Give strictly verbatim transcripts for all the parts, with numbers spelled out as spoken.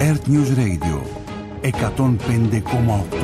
Earth News Radio εκατόν πέντε κόμμα οκτώ.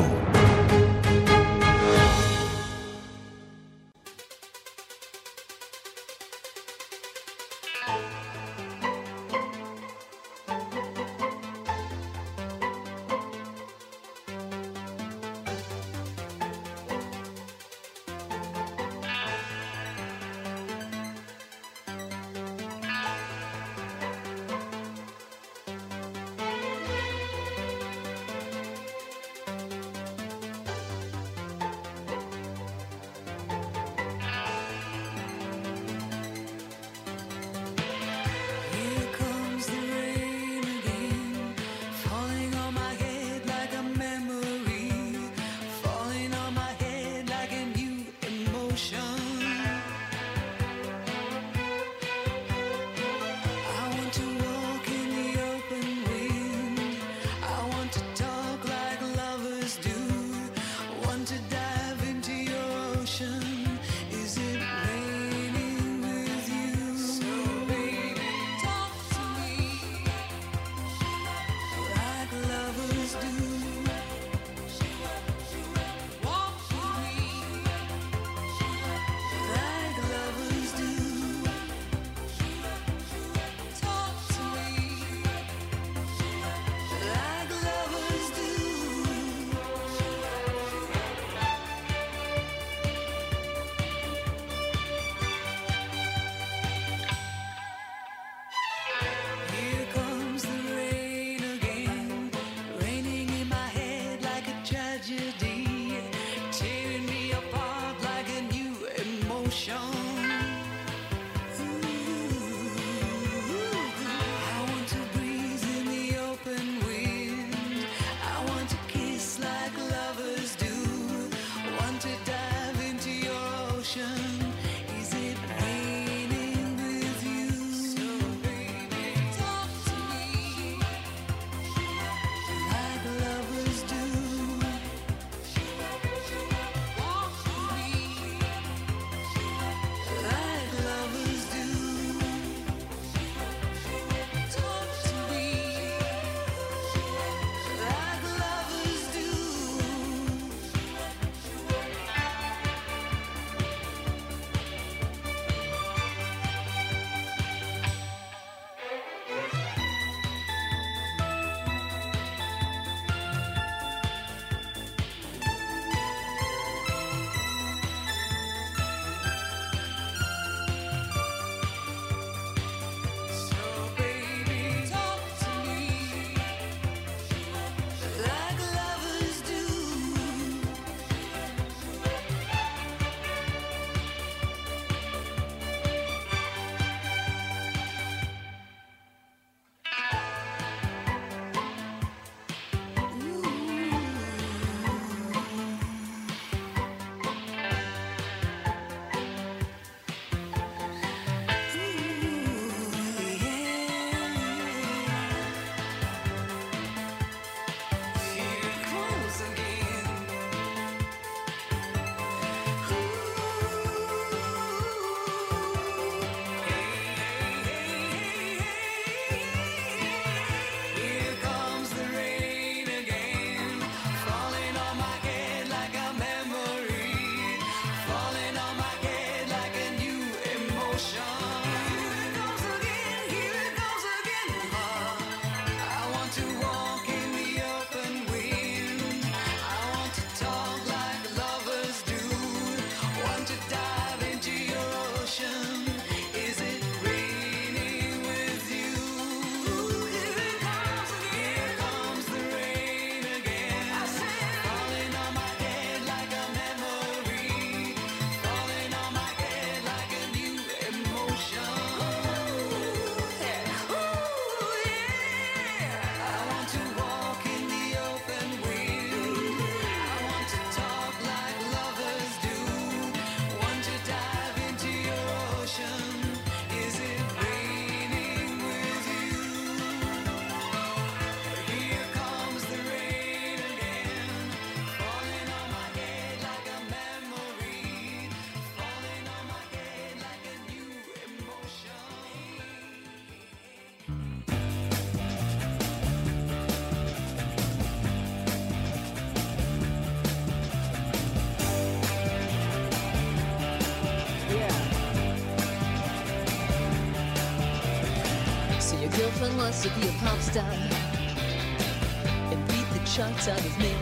Your girlfriend wants to be a pop star and beat the charts out of me.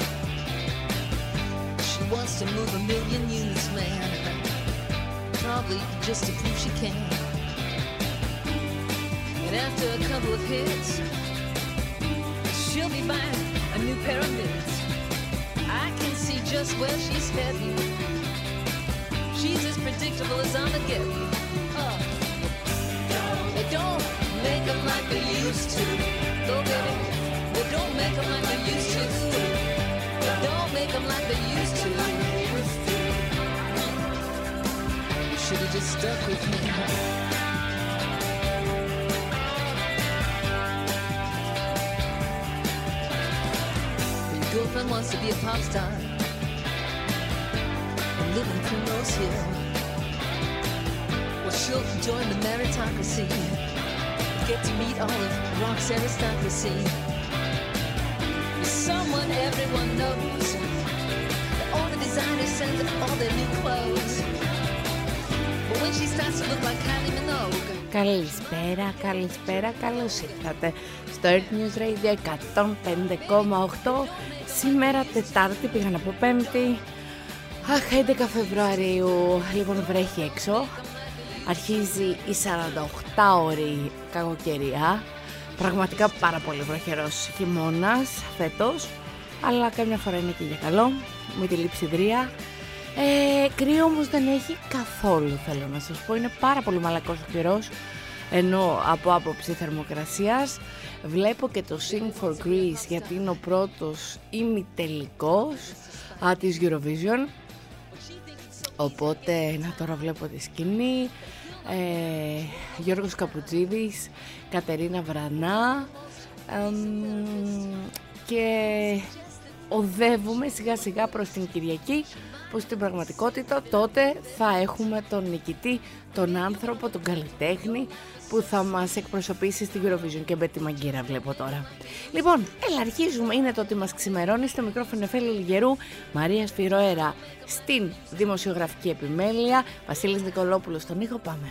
She wants to move a million units, man, probably just to prove she can. And after a couple of hits, she'll be buying a new pair of mids. I can see just where she's heading. She's as predictable as Armageddon. Oh. They don't make them like they used to. Go get it. They don't make them like they used to. They don't make them like they used to. You should have just stuck with me. Your girlfriend wants to be a pop star and live in Primrose Hill. Well, she'll join the meritocracy, get to meet all of rock's aristocracy. Someone everyone knows, all the designers send them all their new clothes. But when she starts to look like Kylie Minogue. Καλησπέρα, καλησπέρα, καλώς ήρθατε στο Earth News Radio εκατόν πέντε κόμμα οκτώ. Σήμερα Τετάρτη, πήγα να πω Πέμπτη. Αχ, έντεκα Φεβρουαρίου, λοιπόν βρέχει έξω. Αρχίζει η σαρανταοκτάωρη κακοκαιρία. Πραγματικά πάρα πολύ βροχερός χειμώνας φέτος, αλλά καμιά φορά είναι και για καλό, με τη λειψιδρία. Ε, κρύο όμως δεν έχει καθόλου, θέλω να σας πω. Είναι πάρα πολύ μαλακός ο καιρός, ενώ από άποψη θερμοκρασίας βλέπω και το Sing for Greece, γιατί είναι ο πρώτος ημιτελικός α, της Eurovision. Οπότε, να τώρα βλέπω τη σκηνή. Ε, Γιώργος Καπουτζίδης, Κατερίνα Βρανά, ε, και οδεύουμε σιγά σιγά προς την Κυριακή, που στην πραγματικότητα τότε θα έχουμε τον νικητή, τον άνθρωπο, τον καλλιτέχνη που θα μας εκπροσωπήσει στην Eurovision. Και Μπέτη Μαγκύρα βλέπω τώρα. Λοιπόν, έλα αρχίζουμε. Είναι το ότι μας ξημερώνει. Στο μικρόφωνο Εφέλη Λιγερού, Μαρία Σφυροέρα στην δημοσιογραφική επιμέλεια, Βασίλης Νικολόπουλος στον ήχο. Πάμε.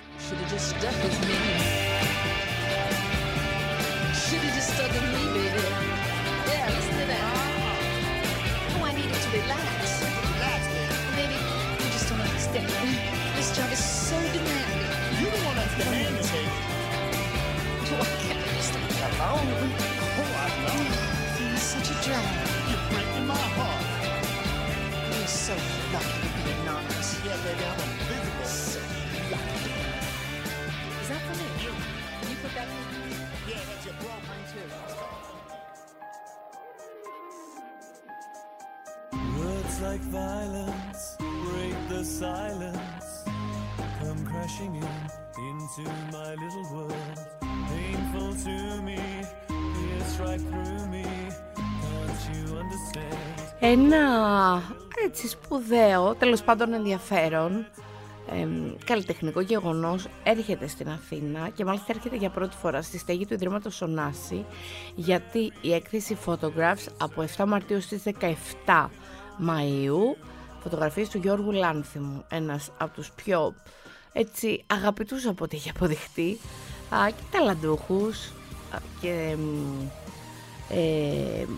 This job is so demanding. You don't want to demand it. Why can't I just leave me alone? Oh, I know. You're such a drag. You're breaking my heart. You're so lucky to be anonymous. Yeah, baby, I'm invisible. So lucky. Is that for me? You. Can you put that for me? Yeah, that's your bro. Mine too. Words like violence break the silence, come crashing in into my little world, painful to me, pierce right through me, can't you understand? Ένα έτσι σπουδαίο, τέλος πάντων ενδιαφέρον, ε, καλλιτεχνικό γεγονός έρχεται στην Αθήνα, και μάλιστα έρχεται για πρώτη φορά στη στέγη του Ιδρύματος Ωνάση, γιατί η έκθεση Photographs από επτά Μαρτίου στις δεκαεπτά Μαΐου, φωτογραφίες του Γιώργου Λάνθιμου, ένας από τους πιο έτσι αγαπητούς από ό,τι έχει αποδειχτεί α, και ταλαντούχους α, και ε,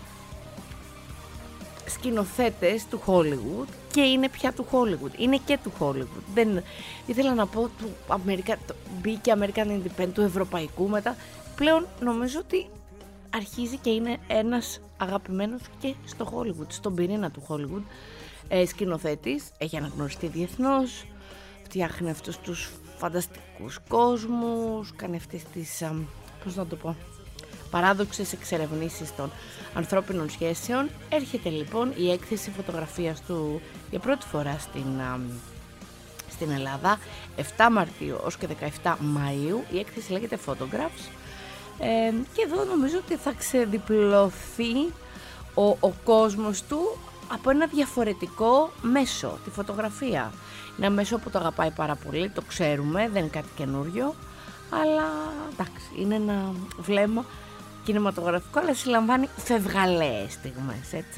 σκηνοθέτες του Hollywood, και είναι πια του Hollywood, είναι και του Hollywood. Δεν ήθελα να πω του American, το, μπήκε American Independent, του ευρωπαϊκού μετά. Πλέον νομίζω ότι αρχίζει και είναι ένας αγαπημένος και στο Hollywood, στον πυρήνα του Hollywood. Ε, σκηνοθέτης, έχει αναγνωριστεί διεθνώς, φτιάχνει αυτούς τους φανταστικούς κόσμους, κάνει αυτές τις, α, πώς να το πω, παράδοξες εξερευνήσεις των ανθρώπινων σχέσεων. Έρχεται λοιπόν η έκθεση φωτογραφίας του για πρώτη φορά στην, α, στην Ελλάδα, επτά Μαρτίου ως και δεκαεπτά Μαΐου. Η έκθεση λέγεται Photographs, ε, και εδώ νομίζω ότι θα ξεδιπλωθεί ο, ο κόσμος του από ένα διαφορετικό μέσο, τη φωτογραφία. Είναι ένα μέσο που το αγαπάει πάρα πολύ, το ξέρουμε, δεν είναι κάτι καινούριο, αλλά εντάξει, είναι ένα βλέμμα κινηματογραφικό, αλλά συλλαμβάνει φευγαλαίες στιγμές, έτσι.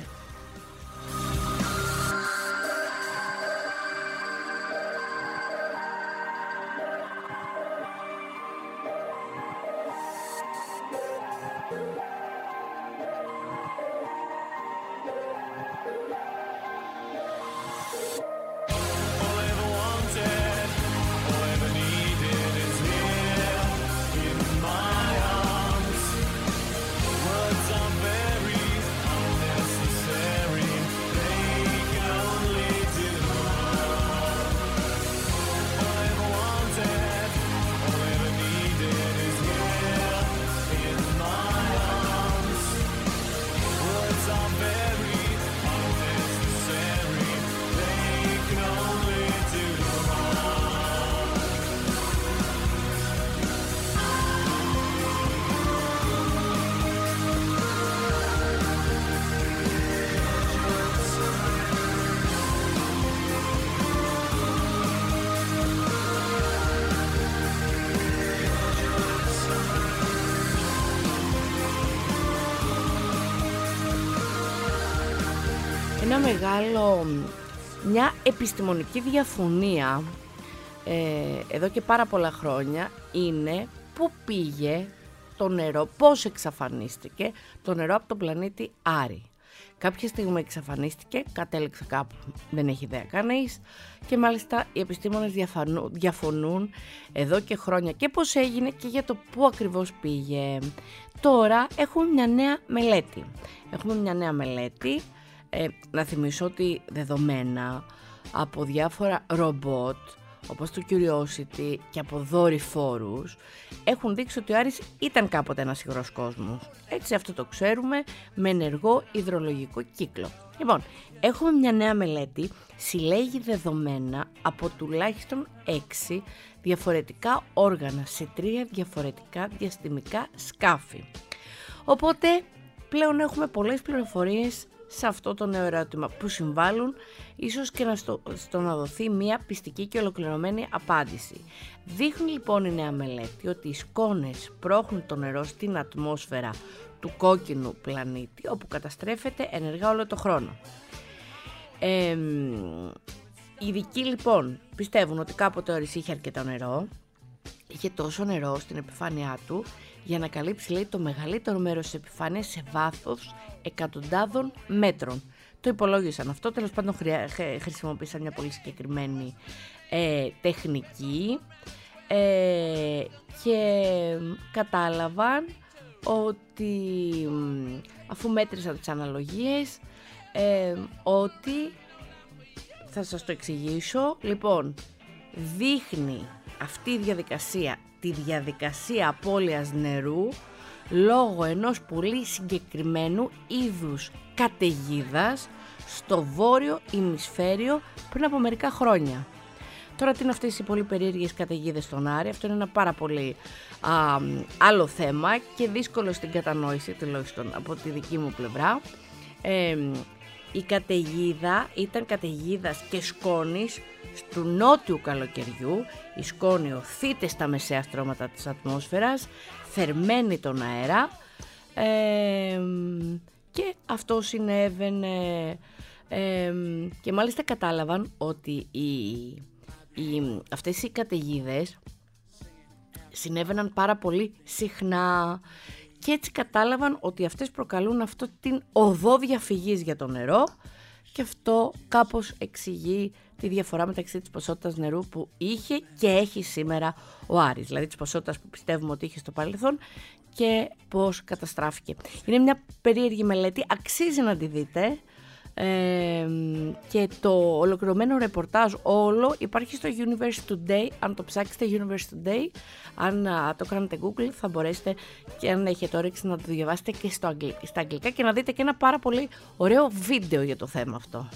ένα μεγάλο, μια επιστημονική διαφωνία ε, εδώ και πάρα πολλά χρόνια είναι πού πήγε το νερό, πώς εξαφανίστηκε το νερό από τον πλανήτη Άρη. Κάποια στιγμή εξαφανίστηκε, κατέληξε κάπου, δεν έχει ιδέα κανείς, και μάλιστα οι επιστήμονες διαφανού, διαφωνούν εδώ και χρόνια και πώς έγινε και για το πού ακριβώς πήγε. Τώρα έχουμε μια νέα μελέτη. Έχουμε μια νέα μελέτη, ε, να θυμίσω ότι δεδομένα από διάφορα ρομπότ, όπως το Curiosity και από δορυφόρους, έχουν δείξει ότι ο Άρης ήταν κάποτε ένας υγρός κόσμος. Έτσι αυτό το ξέρουμε, με ενεργό υδρολογικό κύκλο. Λοιπόν, έχουμε μια νέα μελέτη, συλλέγει δεδομένα από τουλάχιστον έξι διαφορετικά όργανα σε τρία διαφορετικά διαστημικά σκάφη. Οπότε πλέον έχουμε πολλές πληροφορίες σε αυτό το νέο ερώτημα που συμβάλλουν ίσως και να στο, στο να δοθεί μια πιστική και ολοκληρωμένη απάντηση. Δείχνει λοιπόν η νέα μελέτη ότι οι σκόνες πρόχνουν το νερό στην ατμόσφαιρα του κόκκινου πλανήτη, όπου καταστρέφεται ενεργά όλο το χρόνο. Ε, οι ειδικοί λοιπόν πιστεύουν ότι κάποτε ο Άρης είχε αρκετό νερό, είχε τόσο νερό στην επιφάνειά του για να καλύψει, λέει, το μεγαλύτερο μέρος της επιφάνειας σε βάθος εκατοντάδων μέτρων. Το υπολόγισαν αυτό, τέλος πάντων χρησιμοποίησαν μια πολύ συγκεκριμένη ε, τεχνική ε, και κατάλαβαν ότι αφού μέτρησαν τις αναλογίες ε, ότι, θα σας το εξηγήσω, λοιπόν, δείχνει αυτή η διαδικασία τη διαδικασία απώλειας νερού λόγω ενός πολύ συγκεκριμένου είδους καταιγίδας στο βόρειο ημισφαίριο πριν από μερικά χρόνια. Τώρα τι είναι αυτές οι πολύ περίεργες καταιγίδες στον Άρη, αυτό είναι ένα πάρα πολύ α, άλλο θέμα και δύσκολο στην κατανόηση, τουλάχιστον από τη δική μου πλευρά. Ε, η καταιγίδα ήταν καταιγίδας και σκόνης του νότιου καλοκαιριού. Η σκόνη οθείται στα μεσαία στρώματα της ατμόσφαιρας, θερμαίνει τον αέρα ε, και αυτό συνέβαινε ε, και μάλιστα κατάλαβαν ότι οι, οι, αυτές οι καταιγίδες συνέβαιναν πάρα πολύ συχνά και έτσι κατάλαβαν ότι αυτές προκαλούν αυτό την οδό διαφυγής για το νερό και αυτό κάπως εξηγεί τη διαφορά μεταξύ της ποσότητας νερού που είχε και έχει σήμερα ο Άρης, δηλαδή της ποσότητας που πιστεύουμε ότι είχε στο παρελθόν και πώς καταστράφηκε. Είναι μια περίεργη μελέτη, αξίζει να τη δείτε ε, και το ολοκληρωμένο ρεπορτάζ όλο υπάρχει στο Universe Today. Αν το ψάξετε Universe Today, αν α, το κάνετε Google, θα μπορέσετε και αν έχετε όρεξη να το διαβάσετε και στο αγγλ, στα αγγλικά και να δείτε και ένα πάρα πολύ ωραίο βίντεο για το θέμα αυτό.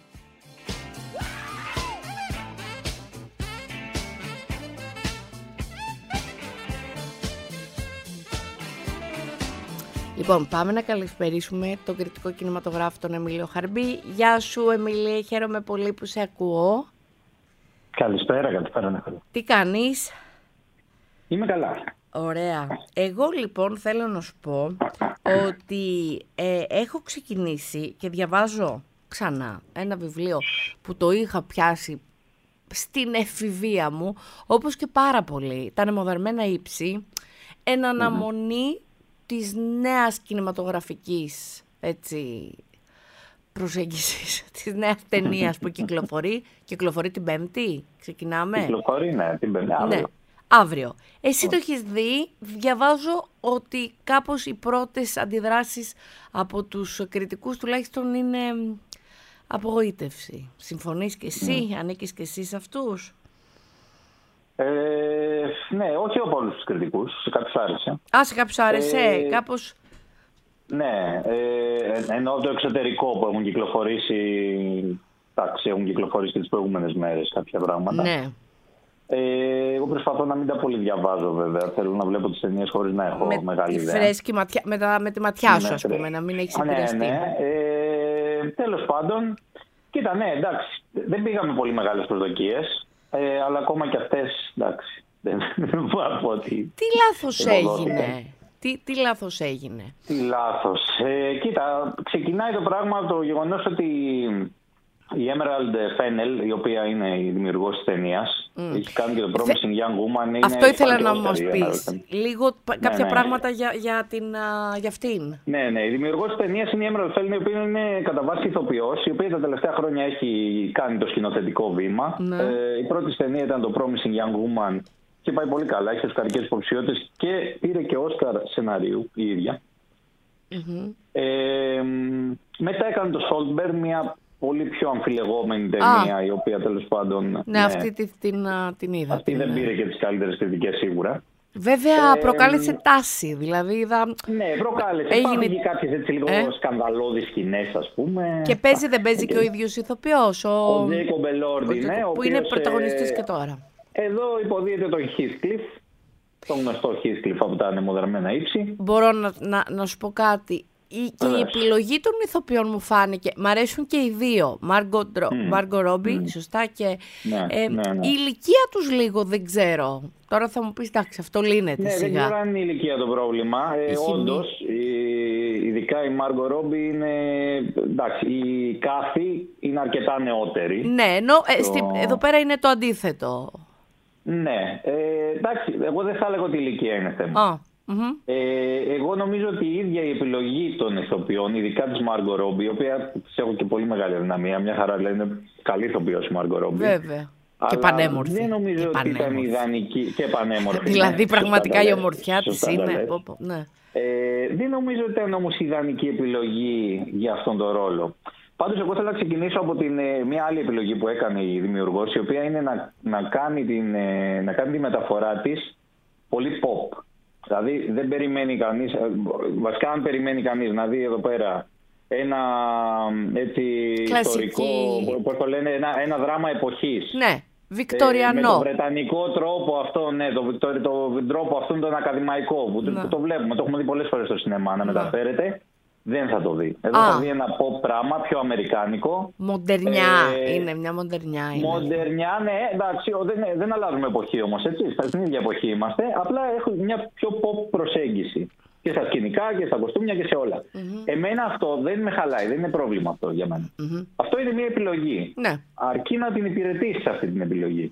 Λοιπόν, πάμε να καλησπερίσουμε τον κριτικό κινηματογράφο τον Εμίλιο Χαρμπή. Γεια σου Εμίλια, χαίρομαι πολύ που σε ακούω. Καλησπέρα, καλησπέρα. Τι κάνεις? Είμαι καλά. Ωραία. Εγώ λοιπόν θέλω να σου πω ότι ε, έχω ξεκινήσει και διαβάζω ξανά ένα βιβλίο που το είχα πιάσει στην εφηβεία μου, όπως και πάρα πολύ, τα ανεμοδαρμένα ύψη, εν αναμονή mm-hmm. της νέας κινηματογραφικής, έτσι, προσέγγισης, της νέας ταινίας που κυκλοφορεί. Κυκλοφορεί την Πέμπτη, ξεκινάμε. Κυκλοφορεί, ναι, την Πέμπτη, αύριο. Ναι, αύριο. Εσύ το έχεις δει, διαβάζω ότι κάπως οι πρώτες αντιδράσεις από τους κριτικούς τουλάχιστον είναι απογοήτευση. Συμφωνείς και εσύ, mm. ανήκεις και εσύ σε αυτούς? Ε, ναι, όχι από όλους τους κριτικούς, σε κάποιους άρεσε. Α, σε κάποιους άρεσε, ε, κάπως... Ναι, ε, ενώ το εξωτερικό που έχουν κυκλοφορήσει, εντάξει, έχουν κυκλοφορήσει και τις προηγούμενες μέρες κάποια πράγματα. Ναι. Ε, εγώ προσπαθώ να μην τα πολύ διαβάζω βέβαια, θέλω να βλέπω τις ταινίες χωρίς να έχω με μεγάλη ιδέα. Φρέσκη ματιά, με, τα, με τη ματιά σου, ναι, ας πούμε, να μην έχεις επηρεαστεί. Ναι, ναι. Ε, τέλος πάντων, κοίτα, ναι, εντάξει, δεν πήγαμε πολύ μεγάλες προσδοκίες. Ε, αλλά ακόμα και αυτές, εντάξει, δεν μπορώ να πω ότι... Τι λάθος έγινε, Τι, τι λάθος έγινε? Τι λάθος. Ε, κοίτα, ξεκινάει το πράγμα από το γεγονός ότι η Emerald Fennell, η οποία είναι η δημιουργός της ταινίας, mm. έχει κάνει και το Promising Young Woman. Είναι αυτό ήθελα να μας πεις. Λίγο ναι, κάποια ναι. πράγματα για, για, την, για αυτήν. Ναι, ναι. Η δημιουργός της ταινίας είναι η Emerald Fennell, η οποία είναι κατά βάση ηθοποιός, η οποία τα τελευταία χρόνια έχει κάνει το σκηνοθετικό βήμα. Ναι. Ε, η πρώτη ταινία ήταν το Promising Young Woman και πάει πολύ καλά. Έχει οσκαρικές υποψηφιότητες και πήρε και Όσκαρ σεναρίου η ίδια. Mm-hmm. Ε, μετά έκανε το Saltburn, μια πολύ πιο αμφιλεγόμενη ταινία, ah. η οποία τέλος πάντων... Ναι, ναι αυτή την, την, την είδα. Αυτή την, δεν πήρε και τις καλύτερες κριτικές σίγουρα. Βέβαια, ε, προκάλεσε τάση, δηλαδή είδα... Ναι, προκάλεσε. Έγινε... Υπάρχουν και κάποιες έτσι λίγο ε? σκανδαλώδεις σκηνές, ας πούμε. Και παίζει, δεν παίζει και, και ο ίδιος ηθοποιός, ο... Ο Τζέικομπ Ελόρντι, ναι. Που οποίος, είναι πρωταγωνιστής ε... και τώρα. Εδώ υποδίεται τον Heathcliff, τον γνωστό Heathcliff από τα ανεμοδαρμένα ύψη. Μπορώ να, να, να σου πω κάτι. Η, και η επιλογή των ηθοποιών μου φάνηκε. Μ' αρέσουν και οι δύο. Μάργκο Ρόμπι, mm. σωστά. Και ναι, ε, ναι, ναι. η ηλικία τους λίγο δεν ξέρω. Τώρα θα μου πεις, εντάξει, αυτό λύνεται ναι, σιγά. Δεν ξέρω αν είναι η ηλικία το πρόβλημα. Ε, όντως, η, ειδικά η Μάργκο Ρόμπι είναι... Εντάξει, η Κάθη είναι αρκετά νεότερη. Ναι, ενώ ε, στο... στη, εδώ πέρα είναι το αντίθετο. Ναι. Ε, εντάξει, εγώ δεν θα έλεγα ότι η ηλικία είναι θέμα. Oh. Mm-hmm. Ε, εγώ νομίζω ότι η ίδια η επιλογή των ηθοποιών, ειδικά της Μάργκο Ρόμπι, η οποία της έχω και πολύ μεγάλη αδυναμία, μια χαρά λέει, είναι καλή ηθοποιός η Μάργκο Ρόμπι. Βέβαια. Και πανέμορφη. Δεν νομίζω και ότι πανέμορφη. Ήταν ιδανική. Και πανέμορφη. Δηλαδή ναι, πραγματικά η ομορφιά της είναι. Ναι. Ε, δεν νομίζω ότι ήταν όμως ιδανική επιλογή για αυτόν τον ρόλο. Πάντως εγώ θέλω να ξεκινήσω από την, μια άλλη επιλογή που έκανε η δημιουργός, η οποία είναι να, να, κάνει, την, να κάνει τη μεταφορά της πολύ pop. Δηλαδή δεν περιμένει κανείς, βασικά αν περιμένει κανείς να δει εδώ πέρα ένα έτσι ιστορικό, πώς το λένε, ένα, ένα δράμα εποχής. Ναι, βικτοριανό. Ε, με τον βρετανικό τρόπο αυτό, ναι, το, το, το, το τρόπο αυτόν τον ακαδημαϊκό που, ναι. που το βλέπουμε, το έχουμε δει πολλές φορές στο σινεμά να ναι. μεταφέρεται. Δεν θα το δει. Εδώ Α. θα δει ένα pop πράγμα, πιο αμερικάνικο. Μοντερνιά, ε, είναι μια μοντερνιά. Είναι. Μοντερνιά, ναι, εντάξει, δεν, δεν αλλάζουμε εποχή όμως, έτσι. Στην ίδια εποχή είμαστε. Απλά έχουν μια πιο pop προσέγγιση. Και στα σκηνικά και στα κοστούμια και σε όλα. Mm-hmm. Εμένα αυτό δεν με χαλάει, δεν είναι πρόβλημα αυτό για μένα. Mm-hmm. Αυτό είναι μια επιλογή. Ναι. Αρκεί να την υπηρετήσει αυτή την επιλογή.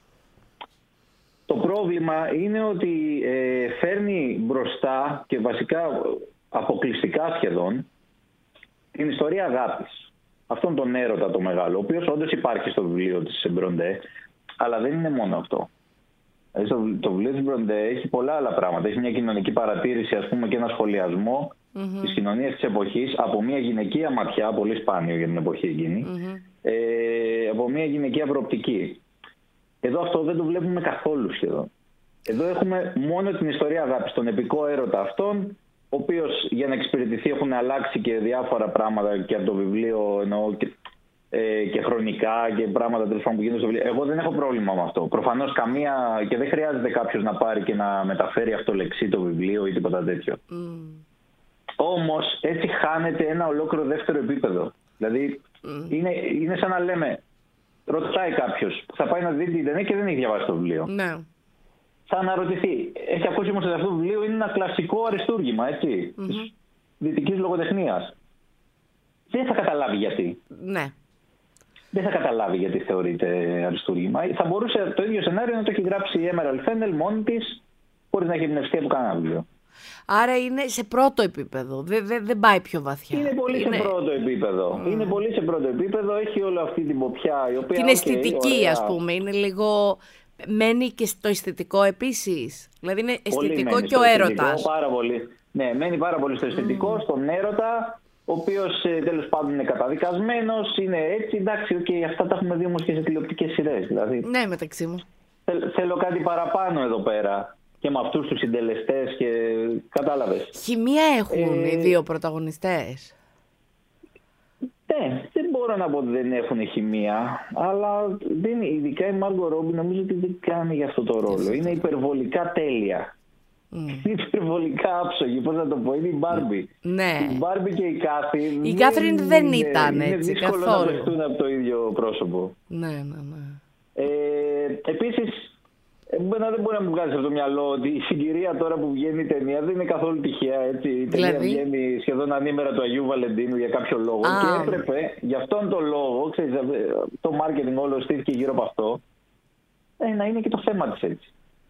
Το πρόβλημα είναι ότι ε, φέρνει μπροστά και βασικά αποκλειστικά σχεδόν την ιστορία αγάπης. Αυτόν τον έρωτα το μεγάλο, ο οποίος όντως υπάρχει στο βιβλίο της Μπροντέ, αλλά δεν είναι μόνο αυτό. Δηλαδή, το βιβλίο της Μπροντέ έχει πολλά άλλα πράγματα. Έχει μια κοινωνική παρατήρηση, ας πούμε, και ένα σχολιασμό mm-hmm. της κοινωνίας της εποχής από μια γυναικεία ματιά, πολύ σπάνιο για την εποχή εκείνη, mm-hmm. ε, από μια γυναικεία προοπτική. Εδώ αυτό δεν το βλέπουμε καθόλου σχεδόν. Εδώ έχουμε μόνο την ιστορία αγάπης, τον επικό έρωτα αυτόν, ο οποίος για να εξυπηρετηθεί έχουν αλλάξει και διάφορα πράγματα και από το βιβλίο, εννοώ και, ε, και χρονικά και πράγματα τέλος πάντων που γίνονται στο βιβλίο. Εγώ δεν έχω πρόβλημα με αυτό. Προφανώς καμία και δεν χρειάζεται κάποιος να πάρει και να μεταφέρει αυτολεξί το βιβλίο ή τίποτα τέτοιο. Mm. Όμως έτσι χάνεται ένα ολόκληρο δεύτερο επίπεδο. Δηλαδή mm. είναι, είναι σαν να λέμε, ρωτάει κάποιος, θα πάει να δει την ταινία και δεν έχει διαβάσει το βιβλίο. Ναι. Θα αναρωτηθεί. Έχει ακούσει όμως ότι αυτό το βιβλίο είναι ένα κλασικό αριστούργημα, έτσι, mm-hmm. της δυτικής λογοτεχνίας. Δεν θα καταλάβει γιατί. Ναι. Δεν θα καταλάβει γιατί θεωρείται αριστούργημα. Θα μπορούσε το ίδιο σενάριο να το έχει γράψει η Emerald Fennell μόνη της, χωρίς να έχει εμπνευστεί από κανένα βιβλίο. Άρα είναι σε πρώτο επίπεδο, δεν δε, δε πάει πιο βαθιά. Είναι πολύ είναι... σε πρώτο επίπεδο. Mm. Είναι πολύ σε πρώτο επίπεδο, έχει όλη αυτή την ποπιά. Η οποία, την αισθητική, okay, ας πούμε, είναι λίγο... Μένει και στο αισθητικό επίσης. Δηλαδή είναι αισθητικό και ο έρωτας. Πάρα πολύ. Ναι, μένει πάρα πολύ στο αισθητικό, mm. στον έρωτα, ο οποίος ε, τέλος πάντων είναι καταδικασμένος, είναι έτσι, εντάξει, okay, αυτά τα έχουμε δει όμως και σε τηλεοπτικές σειρές. Δηλαδή. Ναι, μεταξύ μου. Θέλ, θέλω κάτι παραπάνω εδώ πέρα. Και με αυτούς τους συντελεστές και κατάλαβες. Χημεία έχουν ε... οι δύο πρωταγωνιστές. Ναι, δεν μπορώ να πω ότι δεν έχουν χημεία, αλλά δεν, ειδικά η Μάργκο Ρόμπι νομίζω ότι δεν κάνει για αυτό το ρόλο. Είναι υπερβολικά τέλεια. Mm. Είναι υπερβολικά άψογη, πώς να το πω, είναι η Μπάρμπι. Ναι. Η Μπάρμπι και η Κάθη. Η Κάθριν δεν, δεν ήταν είναι, έτσι είναι δύσκολο καθόλου. να παιχτούν από το ίδιο πρόσωπο. Ναι, ναι, ναι. Ε, επίσης, Μπένα δεν μπορεί να μου βγάλει από το μυαλό ότι η συγκυρία τώρα που βγαίνει η ταινία δεν είναι καθόλου τυχαία. Έτσι. Η ταινία δηλαδή... βγαίνει σχεδόν ανήμερα του Αγίου Βαλεντίνου για κάποιο λόγο. Ah. Και έπρεπε, γι' αυτόν τον λόγο, ξέρεις, το marketing όλο στήθηκε γύρω από αυτό, ε, να είναι και το θέμα της έτσι.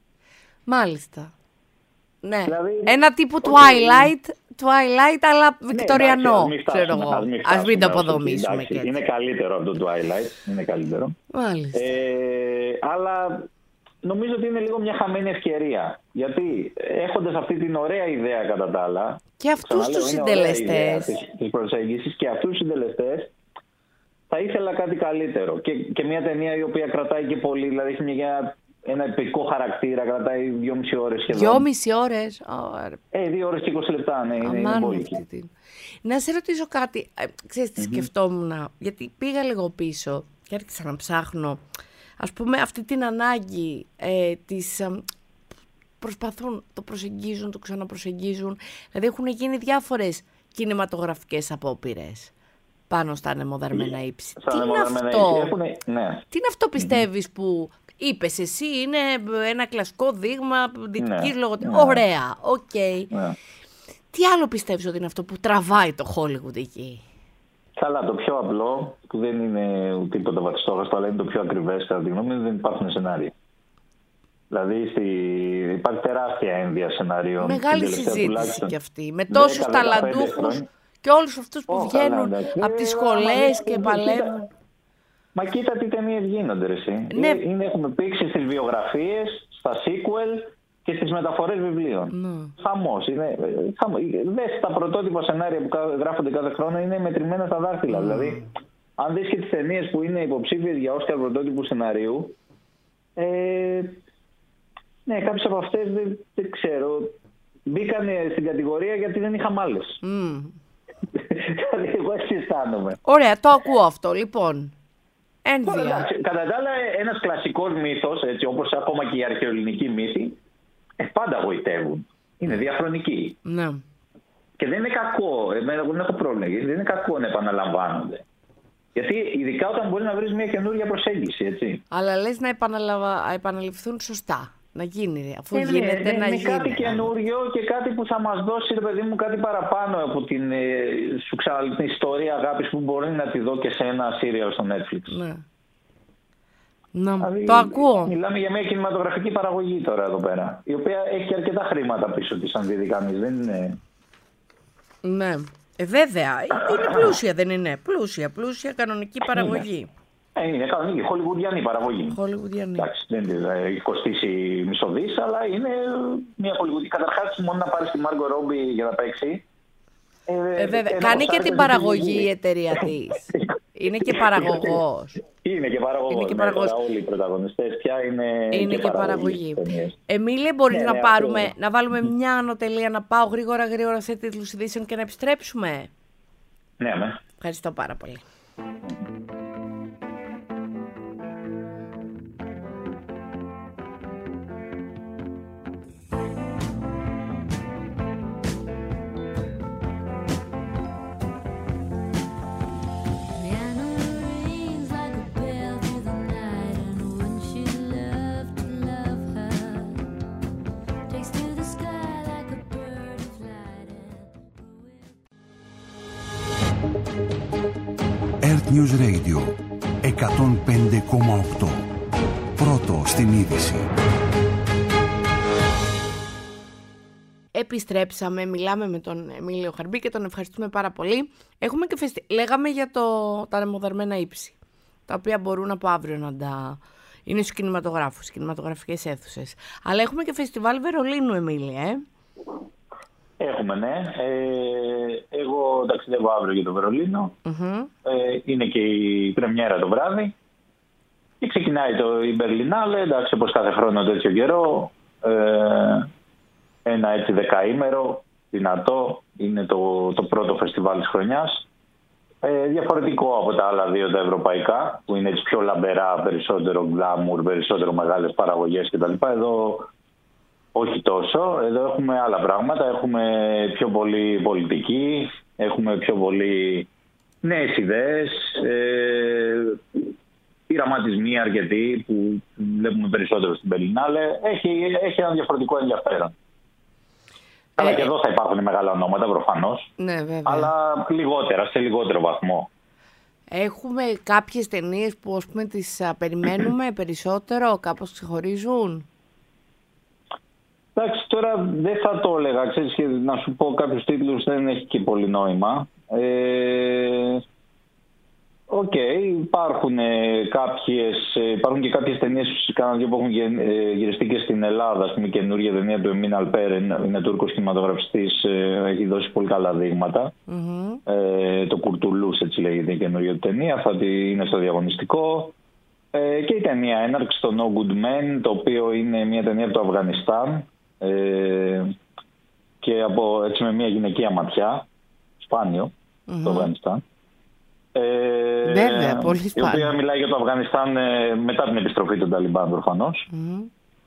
Μάλιστα. Ναι. Δηλαδή, ένα τύπου okay. Twilight, Twilight, αλλά βικτοριανό. Ναι, ξέρω εγώ. Ας μην το αποδομήσουμε. Είναι καλύτερο από το Twilight. Είναι καλύτερο. Μάλιστα. Ε, αλλά νομίζω ότι είναι λίγο μια χαμένη ευκαιρία. Γιατί έχοντας αυτή την ωραία ιδέα κατά τα άλλα. Και αυτούς τους συντελεστές. Της προσέγγισης και αυτούς τους συντελεστές. Θα ήθελα κάτι καλύτερο. Και, και μια ταινία η οποία κρατάει και πολύ. Δηλαδή έχει μια. Ένα επικό χαρακτήρα, κρατάει δυόμιση ώρες σχεδόν. Δυόμιση ώρες. Oh, ε, δύο ώρες και είκοσι λεπτά, ναι, είναι, είναι πολύ. Να σε ρωτήσω κάτι, ε, ξέρεις τι mm-hmm. σκεφτόμουν, γιατί πήγα λίγο πίσω και άρχισα να ψάχνω, ας πούμε, αυτή την ανάγκη ε, της... Ε, προσπαθούν, το προσεγγίζουν, το ξαναπροσεγγίζουν, δηλαδή έχουν γίνει διάφορες κινηματογραφικές απόπειρες πάνω στα ανεμοδαρμένα ύψη. Τι είναι αυτό, Έχουνε, ναι. τι είναι αυτό πιστεύεις mm-hmm. που... Είπες εσύ, είναι ένα κλασικό δείγμα δυτικής ναι, λογοτεχνίας. Ναι. Ωραία, οκ. Okay. Ναι. Τι άλλο πιστεύεις ότι είναι αυτό που τραβάει το Hollywood εκεί? Καλά, το πιο απλό, που δεν είναι τίποτα βατιστόχαστο, αλλά είναι το πιο ακριβές, κατά τη γνώμη μου, δεν υπάρχουν σενάρια. Δηλαδή στη... υπάρχει τεράστια ένδυα σενάριων. Μεγάλη συζήτηση κι αυτή, με τόσους ταλαντούχους και όλους αυτούς που oh, βγαίνουν καλά, από τις σχολές και παλεύουν. Μα κοίτα τι ταινίες γίνονται ρε εσύ. Ναι. Είναι, έχουμε πήξει στις βιογραφίες, στα sequel και στις μεταφορές βιβλίων. Ναι. Χαμός. Είναι, χαμός. Δες τα πρωτότυπα σενάρια που γράφονται κάθε χρόνο είναι μετρημένα στα δάχτυλα. Ναι. Δηλαδή, αν δεις και τις ταινίες που είναι υποψήφιες για Όσκαρ πρωτότυπου σενάριου, ε, ναι, κάποιες από αυτές δεν, δεν ξέρω. Μπήκαν στην κατηγορία γιατί δεν είχαν άλλες. Mm. Δηλαδή, εγώ έτσι αισθάνομαι. Ωραία, το ακούω αυτό, λοιπόν. Ένδυα. Κατά τα άλλα, ένας κλασικός μύθος, έτσι, όπως ακόμα και η αρχαιοελληνική μύθη, ε, πάντα γοητεύουν. Είναι διαχρονικοί. Ναι. Και δεν είναι κακό, εμένα δεν έχω πρόβλημα, δεν είναι κακό να επαναλαμβάνονται. Γιατί ειδικά όταν μπορεί να βρεις μια καινούργια προσέγγιση, έτσι. Αλλά λες να επαναλαβα... επαναληφθούν σωστά. Να γίνει, αφού ε, γίνεται ναι, να είναι γίνει. Κάτι καινούριο και κάτι που θα μας δώσει, ρε παιδί μου, κάτι παραπάνω από την, ε, σου ξανα, την ιστορία αγάπης που μπορεί να τη δω και σε ένα serial στο Netflix. Ναι. Να, δηλαδή, το ακούω. Μιλάμε για μια κινηματογραφική παραγωγή τώρα εδώ πέρα, η οποία έχει αρκετά χρήματα πίσω της, αν δει κανείς, δεν είναι... Ναι, ε, βέβαια, είναι πλούσια, δεν είναι? Πλούσια, πλούσια κανονική παραγωγή. Είναι. Ε, είναι κανονική, χολιγουδιανή παραγωγή. Χολιγουδιανή. Εντάξει, δεν έχει κοστίσει μισό δις, αλλά είναι μια χολιγουδιανή. Καταρχάς, μόνο να πάρει τη Μάργκο Ρόμπι για να παίξει. Ε, ε, βέβαια. Κάνει και την παραγωγή η εταιρεία της. Είναι και παραγωγός. Είναι και παραγωγός. Είναι και παραγωγός. Ναι, όλοι οι πρωταγωνιστές πια είναι. Είναι και, και παραγωγή. Εμίλια, μπορείς ναι, να, ναι, πάρουμε, ναι. να βάλουμε μια ανωτελεία, να πάω γρήγορα γρήγορα σε τίτλους ειδήσεων και να επιστρέψουμε? Ναι, ναι. Ευχαριστώ πάρα πολύ. News Radio εκατόν πέντε κόμμα οκτώ. Πρώτο στην είδηση. Επιστρέψαμε, μιλάμε με τον Εμίλιο Χαρμπή και τον ευχαριστούμε πάρα πολύ. Έχουμε και φεστι... Λέγαμε για το... τα ανεμοδαρμένα ύψη, τα οποία μπορούν από αύριο να τα... είναι στους κινηματογράφους, στις κινηματογραφικές αίθουσες. Αλλά έχουμε και φεστιβάλ Βερολίνου, Εμίλια, ε. Έχουμε, ναι. Ε, εγώ ταξιδεύω αύριο για το Βερολίνο. Mm-hmm. Ε, είναι και η πρεμιέρα το βράδυ. Και ξεκινάει το η Μπερλινάλε, εντάξει, όπως κάθε χρόνο τέτοιο καιρό. Ε, ένα έτσι δεκαήμερο, δυνατό. Είναι το, το πρώτο φεστιβάλ της χρονιάς. Ε, διαφορετικό από τα άλλα δύο τα ευρωπαϊκά, που είναι έτσι πιο λαμπερά, περισσότερο γκλάμουρ, περισσότερο μεγάλες παραγωγές κτλ. Εδώ όχι τόσο. Εδώ έχουμε άλλα πράγματα. Έχουμε πιο πολύ πολιτική, έχουμε πιο πολύ νέες ιδέες. Ε, πειραματισμοί αρκετοί που βλέπουμε περισσότερο στην Berlinale. Έχει, έχει ένα διαφορετικό ενδιαφέρον. Αλλά ε, και εδώ θα υπάρχουν μεγάλα ονόματα προφανώς. Ναι, βέβαια. Αλλά λιγότερα, σε λιγότερο βαθμό. Έχουμε κάποιες ταινίες που ας πούμε τις α, περιμένουμε περισσότερο, κάπως ξεχωρίζουν. Εντάξει, τώρα δεν θα το έλεγα. Ξέρεις, να σου πω κάποιους τίτλους δεν έχει και πολύ νόημα. Ε, Οκ, okay, υπάρχουν, ε, κάποιες, ε, υπάρχουν και κάποιες ταινίες φυσικά που έχουν ε, γυριστεί και στην Ελλάδα. Ας πούμε, η καινούργια ταινία του Εμίν Αλπέρ, είναι Τούρκος κινηματογραφιστής, ε, έχει δώσει πολύ καλά δείγματα. Mm-hmm. Ε, το Κουρτουλούς, έτσι λέγεται η καινούργια ταινία, θα είναι στο διαγωνιστικό. Ε, και η ταινία Έναρξη, το No Good Men, το οποίο είναι μια ταινία από το Αφγανιστάν ε, και από, έτσι, με μια γυναικεία ματιά, σπάνιο, mm-hmm. το Αφγανιστάν. Ε, Βέβαια, πολύ η οποία μιλάει για το Αφγανιστάν ε, μετά την επιστροφή των Ταλιμπάν προφανώς. Mm-hmm.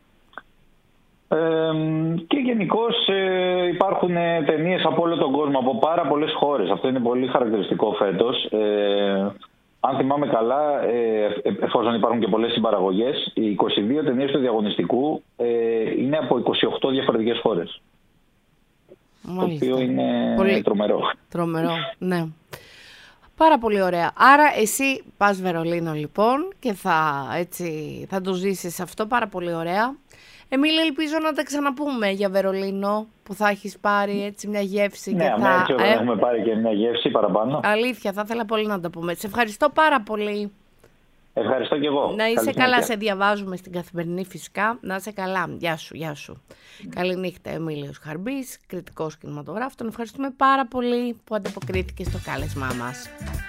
Ε, και γενικώς ε, υπάρχουν ταινίες από όλο τον κόσμο, από πάρα πολλές χώρες. Αυτό είναι πολύ χαρακτηριστικό φέτος. Ε, αν θυμάμαι καλά, ε, εφόσον υπάρχουν και πολλές συμπαραγωγές, οι είκοσι δύο ταινίες του διαγωνιστικού ε, είναι από είκοσι οκτώ διαφορετικές χώρες. Μάλιστα. Το οποίο είναι πολύ τρομερό. Τρομερό, ναι. Πάρα πολύ ωραία. Άρα εσύ πας Βερολίνο λοιπόν και θα, έτσι, θα το ζήσεις αυτό πάρα πολύ ωραία. Εμίλη, ελπίζω να τα ξαναπούμε για Βερολίνο που θα έχεις πάρει έτσι μια γεύση. Ναι, και θα... έτσι, ε... έχουμε πάρει και μια γεύση παραπάνω. Αλήθεια, θα ήθελα πολύ να τα πούμε. Σε ευχαριστώ πάρα πολύ. Ευχαριστώ και εγώ. Να είσαι καλά, σε διαβάζουμε στην Καθημερινή φυσικά. Να είσαι καλά. Γεια σου, γεια σου. Mm. Καληνύχτα, Εμίλιος Χαρμπής, κριτικός κινηματογράφος. Τον ευχαριστούμε πάρα πολύ που ανταποκρίθηκε στο κάλεσμά μας.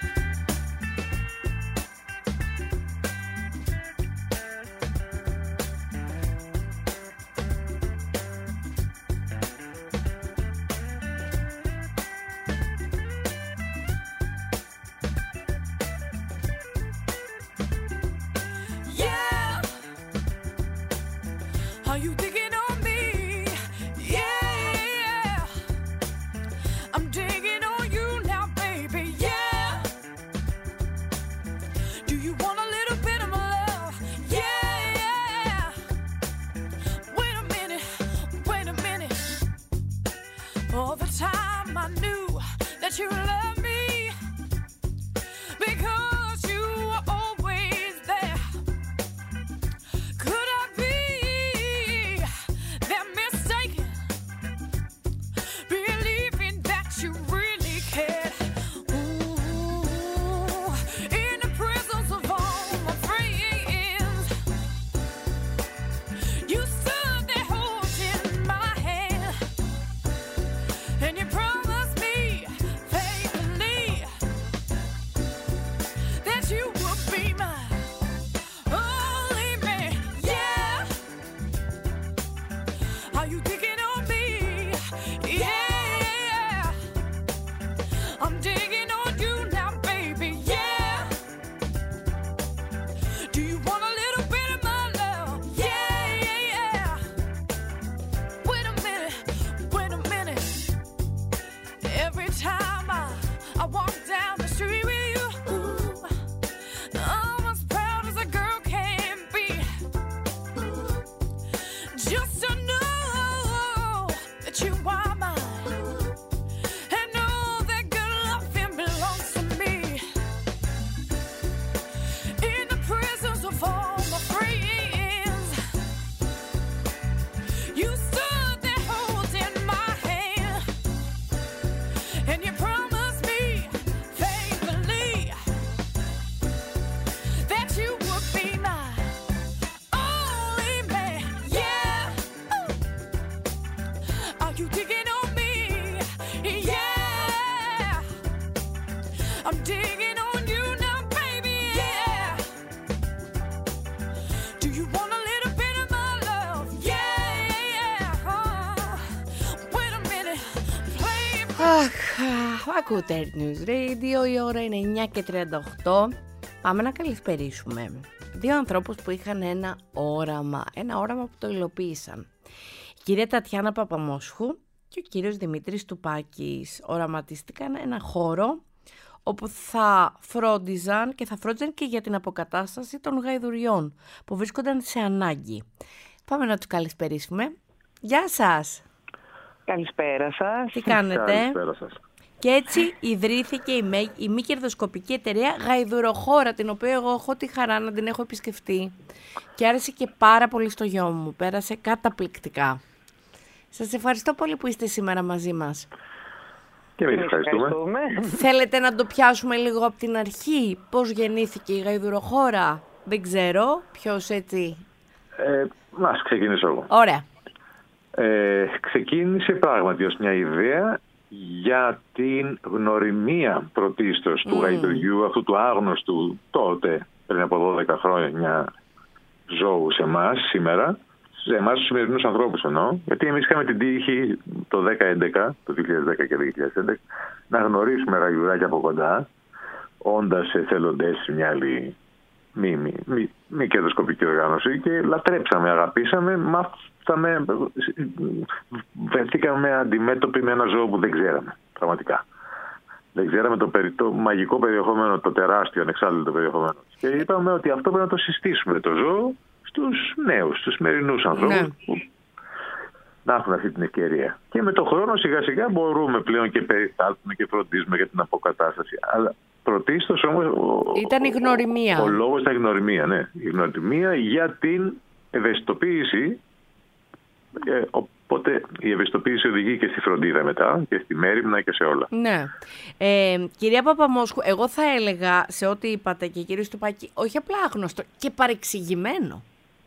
Ακούτε News Radio, η ώρα είναι εννιά και τριάντα οκτώ. Πάμε να καλησπερίσουμε δύο ανθρώπους που είχαν ένα όραμα, ένα όραμα που το υλοποίησαν. Η κυρία Τατιάνα Παπαμόσχου και ο κύριος Δημήτρης Τουπάκης οραματίστηκαν ένα χώρο όπου θα φρόντιζαν και θα φρόντιζαν και για την αποκατάσταση των γαϊδουριών που βρίσκονταν σε ανάγκη. Πάμε να τους καλησπερίσουμε. Γεια σας! Καλησπέρα σας. Τι κάνετε? Καλησπέρα σας. Και έτσι ιδρύθηκε η, με, η μη κερδοσκοπική εταιρεία Γαϊδουροχώρα, την οποία εγώ έχω τη χαρά να την έχω επισκεφτεί. Και άρεσε και πάρα πολύ στο γιο μου. Πέρασε καταπληκτικά. Σας ευχαριστώ πολύ που είστε σήμερα μαζί μας. Και εμείς ευχαριστούμε. Θέλετε να το πιάσουμε λίγο από την αρχή? Πώς γεννήθηκε η Γαϊδουροχώρα? Δεν ξέρω. Ποιος έτσι? Ε, ας ξεκινήσω εγώ. Ωραία. Ε, ξεκίνησε πράγματι ως μια ιδέα για την γνωριμία πρωτίστως του mm. γαϊδουριού, αυτού του άγνωστου τότε, πριν από δώδεκα χρόνια ζώου σε εμάς σήμερα, σε εμάς τους σημερινούς ανθρώπους εννοώ, γιατί εμείς είχαμε την τύχη το δύο χιλιάδες έντεκα, το δύο χιλιάδες δέκα και δύο χιλιάδες έντεκα να γνωρίσουμε γαϊδουράκια από κοντά, όντας εθελοντές σε μια άλλη μη, μη, μη, μη κερδοσκοπική οργάνωση, και λατρέψαμε, αγαπήσαμε, μάθαμε, βρεθήκαμε αντιμέτωποι με ένα ζώο που δεν ξέραμε πραγματικά. Δεν ξέραμε το, περι, το μαγικό περιεχόμενο, το τεράστιο ανεξάρτητο περιεχόμενο. Και είπαμε ότι αυτό πρέπει να το συστήσουμε το ζώο στους νέους, στους σημερινούς ανθρώπους, ναι, που να έχουν αυτή την ευκαιρία. Και με τον χρόνο σιγά σιγά μπορούμε πλέον και περιστάλθουμε και φροντίζουμε για την αποκατάσταση. Αλλά πρωτίστως όμως ήταν η γνωριμία. Ο, ο λόγος ήταν η γνωριμία, ναι. Η γνωριμία για την ευαισθητοποίηση. Ε, οπότε η ευαισθητοποίηση οδηγεί και στη φροντίδα μετά και στη μέριμνα και σε όλα. Ναι. Ε, κυρία Παπαμόσχου, εγώ θα έλεγα σε ό,τι είπατε και κύριε Στουπάκη, όχι απλά άγνωστο και παρεξηγημένο.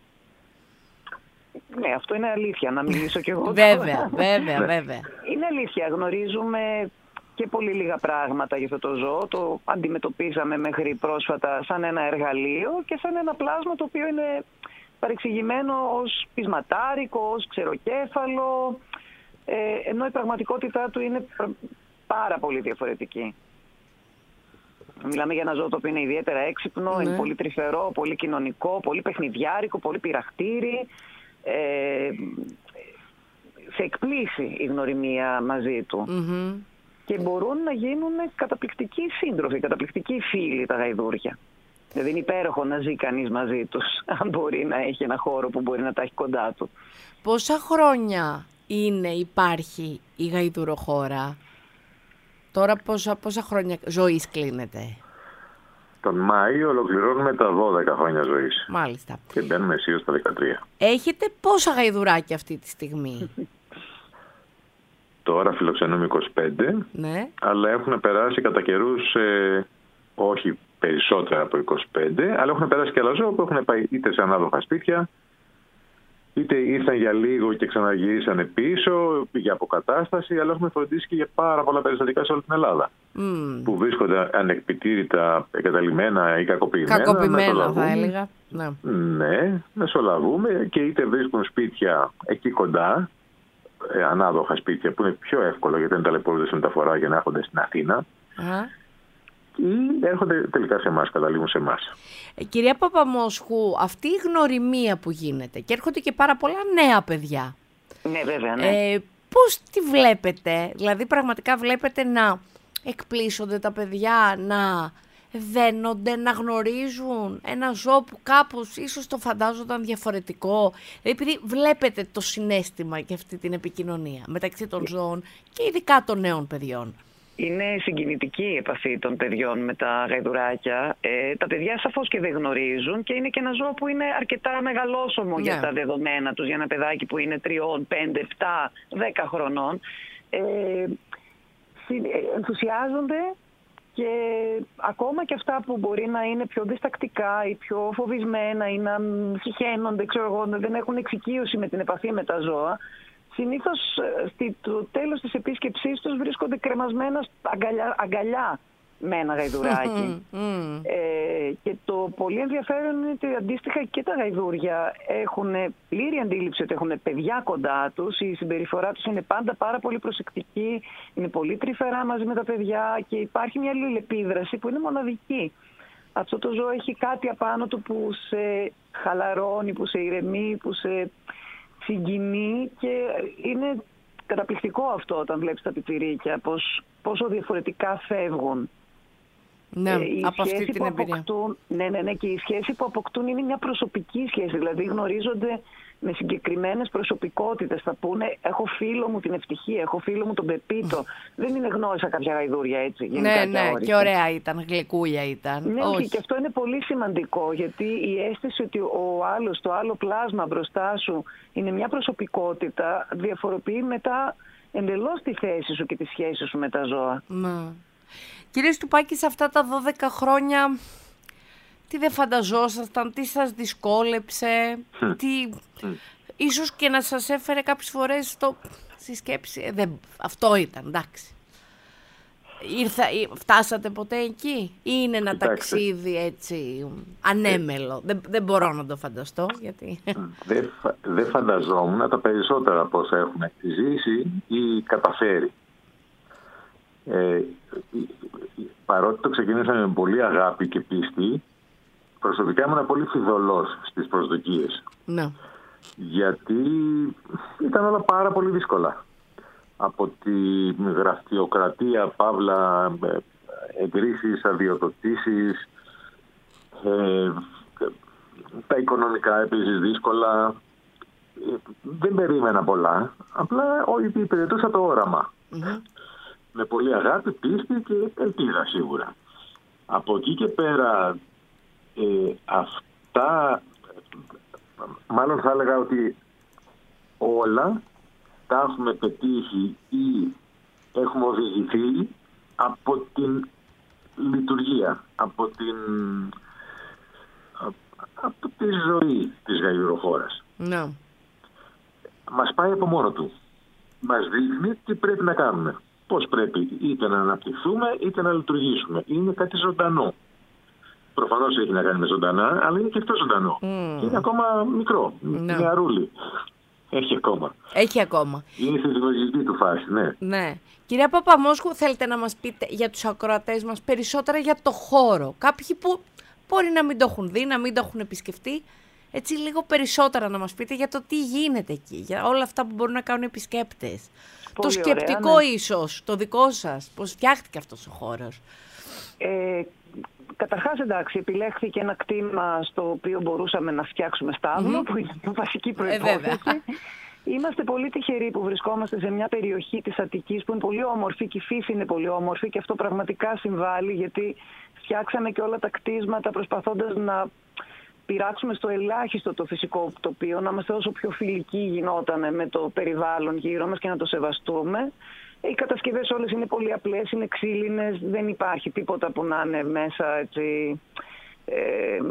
Ναι, αυτό είναι αλήθεια, να μιλήσω κι εγώ. Βέβαια, βέβαια, βέβαια. Είναι αλήθεια, γνωρίζουμε και πολύ λίγα πράγματα για αυτό το ζώο. Το αντιμετωπίζαμε μέχρι πρόσφατα σαν ένα εργαλείο και σαν ένα πλάσμα το οποίο είναι παρεξηγημένο ως πεισματάρικο, ως ξεροκέφαλο, ε, ενώ η πραγματικότητά του είναι πάρα πολύ διαφορετική. Μιλάμε για ένα ζώο το οποίο είναι ιδιαίτερα έξυπνο, ναι, είναι πολύ τρυφερό, πολύ κοινωνικό, πολύ παιχνιδιάρικο, πολύ πειραχτήρι. Ε, σε εκπλήσει η γνωριμία μαζί του. Mm-hmm. Και μπορούν να γίνουν καταπληκτικοί σύντροφοι, καταπληκτικοί φίλοι τα γαϊδούρια. Δηλαδή είναι υπέροχο να ζει κανείς μαζί τους, αν μπορεί να έχει ένα χώρο που μπορεί να τα έχει κοντά του. Πόσα χρόνια είναι, υπάρχει η Γαϊδουροχώρα? Τώρα πόσα, πόσα χρόνια ζωής κλείνεται? Τον Μάιο ολοκληρώνουμε τα δώδεκα χρόνια ζωής. Μάλιστα. Και μπαίνουμε αισίως στα δεκατρία. Έχετε πόσα γαϊδουράκια αυτή τη στιγμή? Τώρα φιλοξενούμε είκοσι πέντε, ναι, αλλά έχουν περάσει κατά καιρούς, ε, όχι περισσότερα από είκοσι πέντε, αλλά έχουν περάσει και άλλα ζώα που έχουν πάει είτε σε ανάδοχα σπίτια, είτε ήρθαν για λίγο και ξαναγυρίσανε πίσω για αποκατάσταση, αλλά έχουμε φροντίσει και για πάρα πολλά περιστατικά σε όλη την Ελλάδα. Mm. Που βρίσκονται ανεκπιτήρητα, εγκαταλειμμένα ή κακοποιημένα. Κακοποιημένα θα έλεγα. Ναι. ναι, μεσολαβούμε και είτε βρίσκουν σπίτια εκεί κοντά, ε, ανάδοχα σπίτια που είναι πιο εύκολο γιατί δεν ταλαιπωρούνται σε μεταφορά για να έρχονται στην Αθήνα. Uh-huh. Ή έρχονται τελικά σε εμάς, καταλήγουν σε εμάς. Ε, κυρία Παπαμόσχου, αυτή η γνωριμία που γίνεται και έρχονται και πάρα πολλά νέα παιδιά. Ναι, βέβαια, ναι. Ε, πώς τη βλέπετε? Δηλαδή πραγματικά βλέπετε να εκπλήσονται τα παιδιά, να δένονται, να γνωρίζουν ένα ζώο που κάπως ίσως το φαντάζονταν διαφορετικό? Δηλαδή επειδή βλέπετε το συναίσθημα και αυτή την επικοινωνία μεταξύ των ζώων και ειδικά των νέων παιδιών. Είναι συγκινητική η επαφή των παιδιών με τα γαϊδουράκια. Ε, τα παιδιά σαφώς και δεν γνωρίζουν και είναι και ένα ζώο που είναι αρκετά μεγαλόσωμο, ναι, για τα δεδομένα τους, για ένα παιδάκι που είναι τριών, πέντε, επτά, δέκα χρονών. Ε, ενθουσιάζονται και ακόμα και αυτά που μπορεί να είναι πιο διστακτικά ή πιο φοβισμένα ή να συχαίνονται, ξέρω εγώ, δεν έχουν εξοικείωση με την επαφή με τα ζώα, συνήθως στο τέλος της επίσκεψής τους βρίσκονται κρεμασμένα αγκαλιά, αγκαλιά με ένα γαϊδουράκι. Mm. Ε, και το πολύ ενδιαφέρον είναι ότι αντίστοιχα και τα γαϊδούρια έχουν πλήρη αντίληψη ότι έχουν παιδιά κοντά τους. Η συμπεριφορά τους είναι πάντα πάρα πολύ προσεκτική, είναι πολύ τρυφερά μαζί με τα παιδιά και υπάρχει μια αλληλεπίδραση που είναι μοναδική. Αυτό το ζώο έχει κάτι απάνω του που σε χαλαρώνει, που σε ηρεμεί, που σε συγκινεί και είναι καταπληκτικό αυτό όταν βλέπεις τα πιπιρίκια, πώς, πόσο διαφορετικά φεύγουν Ναι, ε, από αυτή την εμπειρία. Αποκτούν, ναι, ναι, ναι, και η σχέση που αποκτούν είναι μια προσωπική σχέση, δηλαδή γνωρίζονται με συγκεκριμένες προσωπικότητες. Θα πούνε, έχω φίλο μου την Ευτυχία, έχω φίλο μου τον Πεπίτο. Δεν είναι γνώρισα κάποια γαϊδούρια έτσι. Ναι, ναι, και ωραία ήταν, γλυκούλια ήταν. Ναι, όχι, και αυτό είναι πολύ σημαντικό, γιατί η αίσθηση ότι ο άλλος, το άλλο πλάσμα μπροστά σου είναι μια προσωπικότητα, διαφοροποιεί μετά εντελώς τη θέση σου και τη σχέση σου με τα ζώα. Ναι. Κύριε Στουπάκη, σε αυτά τα δώδεκα χρόνια, τι δεν φανταζόσασταν, τι σας δυσκόλεψε, τι... ίσως και να σας έφερε κάποιες φορές το... στη σκέψη, ε, δεν... αυτό ήταν, εντάξει. Ήρθα, φτάσατε ποτέ εκεί ή είναι ένα Κοιτάξτε. ταξίδι έτσι ανέμελο, δεν, δεν μπορώ να το φανταστώ γιατί... Δεν δε φανταζόμουν τα περισσότερα από όσα έχουμε ζήσει ή καταφέρει. Ε, παρότι το ξεκινήσαμε με πολύ αγάπη και πίστη, προσωπικά ήμουν πολύ φιδωλός στις προσδοκίες. Ναι. Γιατί ήταν όλα πάρα πολύ δύσκολα. Από τη γραφειοκρατία, παύλα, εγκρίσεις, αδειοδοτήσεις, ε, τα οικονομικά επίσης δύσκολα. Δεν περίμενα πολλά, απλά υπηρετούσα το όραμα. Mm-hmm. Με πολύ αγάπη, πίστη και ελπίδα σίγουρα. Από εκεί και πέρα ε, αυτά, μάλλον θα έλεγα ότι όλα τα έχουμε πετύχει ή έχουμε οδηγηθεί από την λειτουργία, από την από τη ζωή της γαϊδουροχώρας. Ναι. Μας πάει από μόνο του. Μας δείχνει τι πρέπει να κάνουμε. Πώς πρέπει είτε να αναπτυχθούμε είτε να λειτουργήσουμε. Είναι κάτι ζωντανό. Προφανώς έχει να κάνει με ζωντανά, αλλά είναι και αυτό ζωντανό. Mm. Είναι ακόμα μικρό, ναι. Νεαρούλι. Έχει ακόμα. Έχει ακόμα. Είναι στη δημιουργική του φάση, ναι. Ναι. Κυρία Παπαμόσχου, θέλετε να μας πείτε για τους ακροατές μας περισσότερα για το χώρο. Κάποιοι που μπορεί να μην το έχουν δει, να μην το έχουν επισκεφτεί. Έτσι λίγο περισσότερα να μας πείτε για το τι γίνεται εκεί, για όλα αυτά που μπορούν να κάνουν επισκέπτες. Πολύ το σκεπτικό ωραία, ναι. Ίσως, το δικό σας, πώς φτιάχτηκε αυτός ο χώρος. Ε, καταρχάς, εντάξει, επιλέχθηκε ένα κτήμα στο οποίο μπορούσαμε να φτιάξουμε στάβλο, mm-hmm. που είναι η βασική προϋπόθεση. Ε, Είμαστε πολύ τυχεροί που βρισκόμαστε σε μια περιοχή της Αττικής που είναι πολύ όμορφη και η φύση είναι πολύ όμορφη και αυτό πραγματικά συμβάλλει, γιατί φτιάξαμε και όλα τα κτίσματα προσπαθώντας να πειράξουμε στο ελάχιστο το φυσικό τοπίο, να είμαστε όσο πιο φιλικοί γινόταν με το περιβάλλον γύρω μας και να το σεβαστούμε. Οι κατασκευές όλες είναι πολύ απλές, είναι ξύλινες, δεν υπάρχει τίποτα που να είναι μέσα έτσι, ε,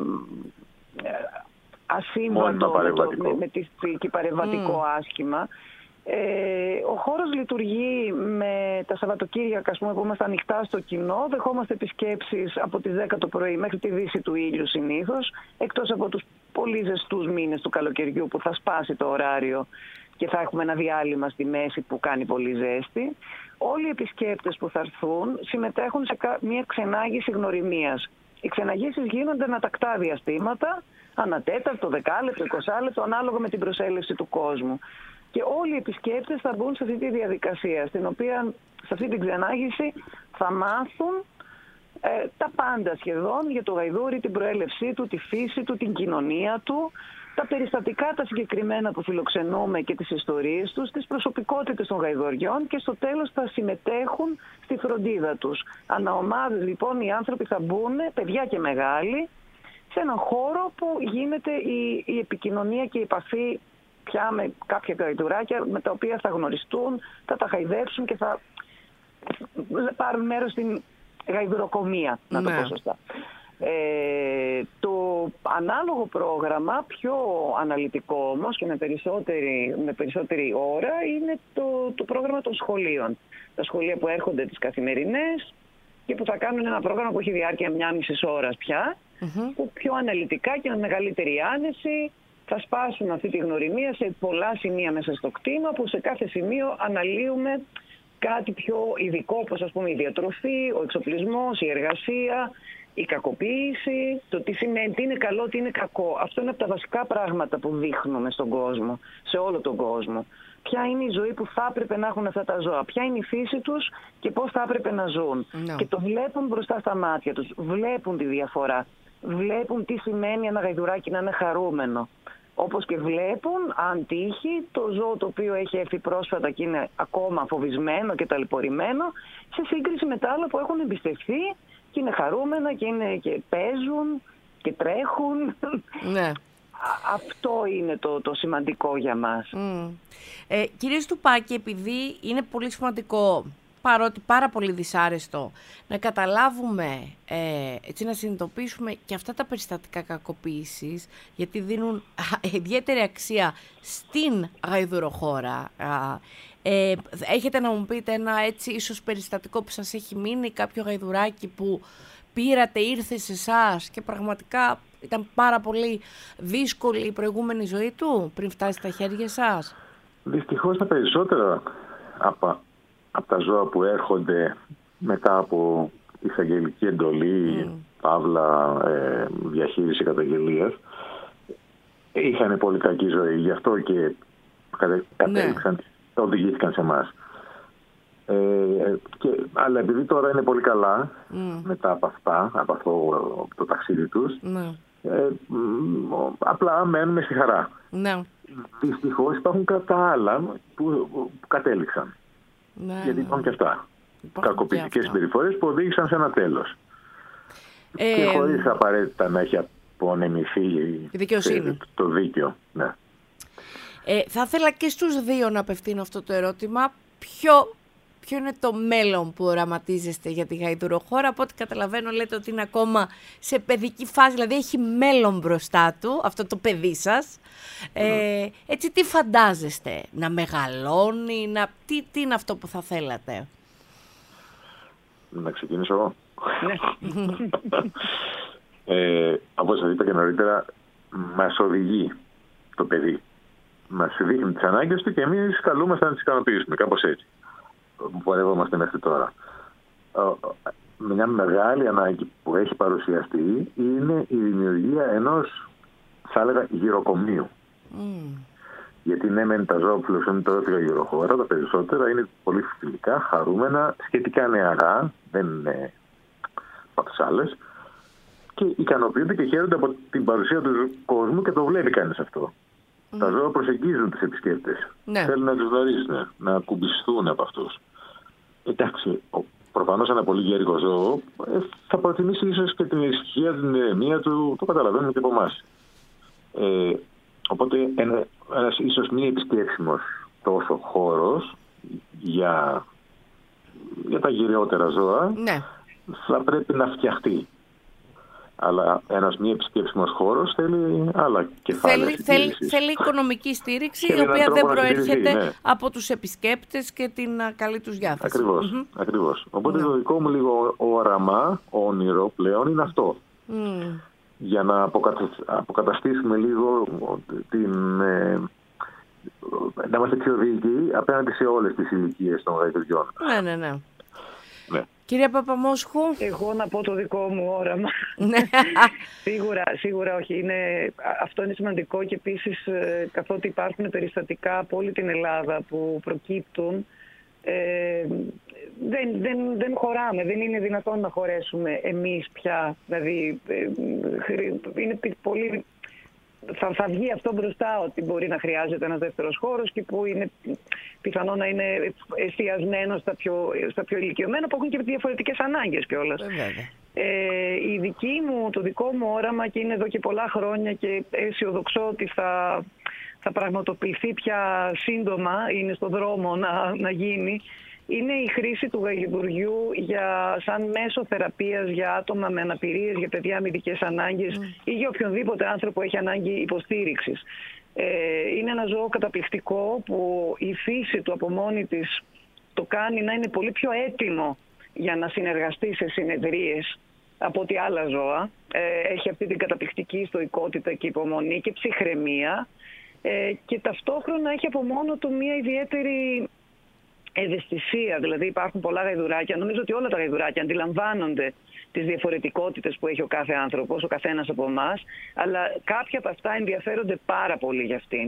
ασύμβατο με, με τη και παρεμβατικό mm. άσχημα. Ε, ο χώρος λειτουργεί με τα Σαββατοκύριακα, ας πούμε, που είμαστε ανοιχτά στο κοινό. Δεχόμαστε επισκέψεις από τις δέκα το πρωί μέχρι τη δύση του ήλιου συνήθως, εκτός από τους πολύ ζεστούς μήνες του καλοκαιριού που θα σπάσει το ωράριο και θα έχουμε ένα διάλειμμα στη μέση που κάνει πολύ ζέστη. Όλοι οι επισκέπτες που θα έρθουν συμμετέχουν σε μια ξενάγηση γνωριμίας. Οι ξεναγήσεις γίνονται ανατακτά διαστήματα, ανατέταρτο, δεκάλεπτο, εικοσάλεπτο, ανάλογα με την προσέλευση του κόσμου. Και όλοι οι επισκέπτες θα μπουν σε αυτή τη διαδικασία, στην οποία σε αυτή την ξενάγηση θα μάθουν ε, τα πάντα σχεδόν για το γαϊδούρι, την προέλευσή του, τη φύση του, την κοινωνία του, τα περιστατικά τα συγκεκριμένα που φιλοξενούμε και τις ιστορίες τους, τις προσωπικότητες των γαϊδουριών και στο τέλος θα συμμετέχουν στη φροντίδα τους. Αναομάδες λοιπόν οι άνθρωποι θα μπουν, παιδιά και μεγάλοι, σε έναν χώρο που γίνεται η, η επικοινωνία και η επαφή πια με κάποια γαϊδουράκια με τα οποία θα γνωριστούν, θα τα χαϊδέψουν και θα πάρουν μέρος στην γαϊδουροκομεία, να το πω σωστά. Ε, το ανάλογο πρόγραμμα, πιο αναλυτικό όμως και με περισσότερη, με περισσότερη ώρα, είναι το, το πρόγραμμα των σχολείων. Τα σχολεία που έρχονται τις καθημερινές και που θα κάνουν ένα πρόγραμμα που έχει διάρκεια μια μισή ώρας πια, mm-hmm. που πιο αναλυτικά και με μεγαλύτερη άνεση θα σπάσουν αυτή τη γνωριμία σε πολλά σημεία μέσα στο κτήμα, που σε κάθε σημείο αναλύουμε κάτι πιο ειδικό, όπως ας πούμε η διατροφή, ο εξοπλισμός, η εργασία, η κακοποίηση, το τι σημαίνει, τι είναι καλό, τι είναι κακό. Αυτό είναι από τα βασικά πράγματα που δείχνουμε στον κόσμο, σε όλο τον κόσμο. ποια είναι η ζωή που θα έπρεπε να έχουν αυτά τα ζώα, ποια είναι η φύση τους και πώς θα έπρεπε να ζουν. No. Και το βλέπουν μπροστά στα μάτια τους, βλέπουν τη διαφορά, βλέπουν τι σημαίνει ένα γαϊδουράκι να είναι χαρούμενο. Όπως και βλέπουν, αν τύχει, το ζώο το οποίο έχει έρθει πρόσφατα και είναι ακόμα φοβισμένο και ταλαιπωρημένο, σε σύγκριση με τα άλλα που έχουν εμπιστευθεί και είναι χαρούμενα και, είναι, και παίζουν και τρέχουν. Ναι. Αυτό είναι το, το σημαντικό για μας. Mm. Ε, κύριε Στουπάκη, επειδή είναι πολύ σημαντικό, παρότι πάρα πολύ δυσάρεστο, να καταλάβουμε, ε, έτσι να συνειδητοποιήσουμε και αυτά τα περιστατικά κακοποίησης, γιατί δίνουν ιδιαίτερη αξία στην γαϊδουροχώρα. Ε, έχετε να μου πείτε ένα έτσι ίσως περιστατικό που σας έχει μείνει, κάποιο γαϊδουράκι που πήρατε, ήρθε σε εσάς και πραγματικά ήταν πάρα πολύ δύσκολη η προηγούμενη ζωή του πριν φτάσει στα χέρια σας? Δυστυχώς τα περισσότερα από, από τα ζώα που έρχονται μετά από εισαγγελική εντολή, mm. παύλα, ε, διαχείριση καταγγελίας, είχαν πολύ κακή ζωή. Γι' αυτό και κατέληξαν, ναι. οδηγήθηκαν σε εμάς. Ε, και, αλλά επειδή τώρα είναι πολύ καλά mm. μετά από αυτά, από αυτό το ταξίδι τους, mm. ε, μ, απλά μένουμε στη χαρά. Mm. Δυστυχώς υπάρχουν κατά άλλα που, που κατέληξαν. Mm. Γιατί υπάρχουν και αυτά. Κακοποιητικές συμπεριφορές που οδήγησαν σε ένα τέλος. Ε, και χωρίς απαραίτητα να έχει απονεμηθεί δικαιοσύνη. Το δίκαιο. Ναι. Ε, θα ήθελα και στους δύο να απευθύνω αυτό το ερώτημα. Ποιο... Ποιο είναι το μέλλον που οραματίζεστε για τη γαϊδουροχώρα? Από ό,τι καταλαβαίνω λέτε ότι είναι ακόμα σε παιδική φάση, δηλαδή έχει μέλλον μπροστά του αυτό το παιδί σας. Ε, έτσι τι φαντάζεστε, να μεγαλώνει, να... Τι, τι είναι αυτό που θα θέλατε? Να ξεκινήσω εγώ. ε, όπως σας είπα και νωρίτερα, μας οδηγεί το παιδί. Μας δείχνει τις ανάγκες του και εμείς καλούμαστε να τις ικανοποιήσουμε, κάπως έτσι. Που πορευόμαστε μέχρι τώρα. Μια μεγάλη ανάγκη που έχει παρουσιαστεί είναι η δημιουργία ενός, θα έλεγα, γυροκομείου. Mm. Γιατί ναι, μεν τα ζώα που φιλοξενούν τώρα τη γαϊδουροχώρα, τα περισσότερα είναι πολύ φιλικά, χαρούμενα, σχετικά νεαρά, δεν είναι από τις άλλες, και ικανοποιούνται και χαίρονται από την παρουσία του κόσμου και το βλέπει κανείς αυτό. Mm. Τα ζώα προσεγγίζουν τους επισκέπτες. Ναι. Θέλουν να τους γνωρίσουν, να ακουμπιστούν από αυτούς. Εντάξει, προφανώς ένα πολύ γέρικο ζώο ε, θα προτιμήσει ίσως και την ησυχία, την ηρεμία του, το καταλαβαίνουμε και από εμάς. Ε, οπότε ένα, ένας ίσως μη επισκέψιμος τόσο χώρος για, για τα γυριότερα ζώα, ναι. θα πρέπει να φτιαχτεί. Αλλά ένας μη επισκέψιμος χώρος θέλει άλλα κεφάλαια. Θέλει, θέλει, θέλει οικονομική στήριξη, η οποία δεν προέρχεται ναι. από τους επισκέπτες και την καλή τους διάθεση. Ακριβώς. Mm-hmm. ακριβώς. Οπότε Mm-hmm. το δικό μου λίγο όραμα, όνειρο πλέον είναι αυτό. Mm. Για να αποκατα... αποκαταστήσουμε λίγο την... Ε, να είμαστε πιο δίκαιοι απέναντι σε όλες τις ηλικίες των γαϊδουριών. Ναι, ναι, ναι. ναι. Κυρία Παπαμόσχου. Εγώ να πω το δικό μου όραμα. σίγουρα, σίγουρα όχι. Είναι, αυτό είναι σημαντικό και επίσης καθότι υπάρχουν περιστατικά από όλη την Ελλάδα που προκύπτουν, ε, δεν, δεν, δεν χωράμε, δεν είναι δυνατόν να χωρέσουμε εμείς πια. Δηλαδή, ε, είναι πολύ... Θα, θα βγει αυτό μπροστά ότι μπορεί να χρειάζεται ένας δεύτερος χώρος και που είναι πιθανό να είναι εστιασμένο στα πιο, στα πιο ηλικιωμένα που έχουν και διαφορετικές ανάγκες κιόλας. Ε, η δική μου, το δικό μου όραμα, και είναι εδώ και πολλά χρόνια και αισιοδοξώ ότι θα, θα πραγματοποιηθεί πια σύντομα, είναι στο δρόμο να, να γίνει, είναι η χρήση του γαϊδουριού για, σαν μέσο θεραπείας για άτομα με αναπηρίες, για παιδιά με ειδικές ανάγκες mm. ή για οποιονδήποτε άνθρωπο έχει ανάγκη υποστήριξης. Ε, είναι ένα ζώο καταπληκτικό που η φύση του από μόνη της το κάνει να είναι πολύ πιο έτοιμο για να συνεργαστεί σε συνεδρίες από ό,τι άλλα ζώα. Ε, έχει αυτή την καταπληκτική στοικότητα και υπομονή και ψυχραιμία ε, και ταυτόχρονα έχει από μόνο του μια ιδιαίτερη ευαισθησία. Δηλαδή υπάρχουν πολλά γαϊδουράκια, νομίζω ότι όλα τα γαϊδουράκια αντιλαμβάνονται τις διαφορετικότητες που έχει ο κάθε άνθρωπος, ο καθένας από εμάς, αλλά κάποια από αυτά ενδιαφέρονται πάρα πολύ για αυτήν.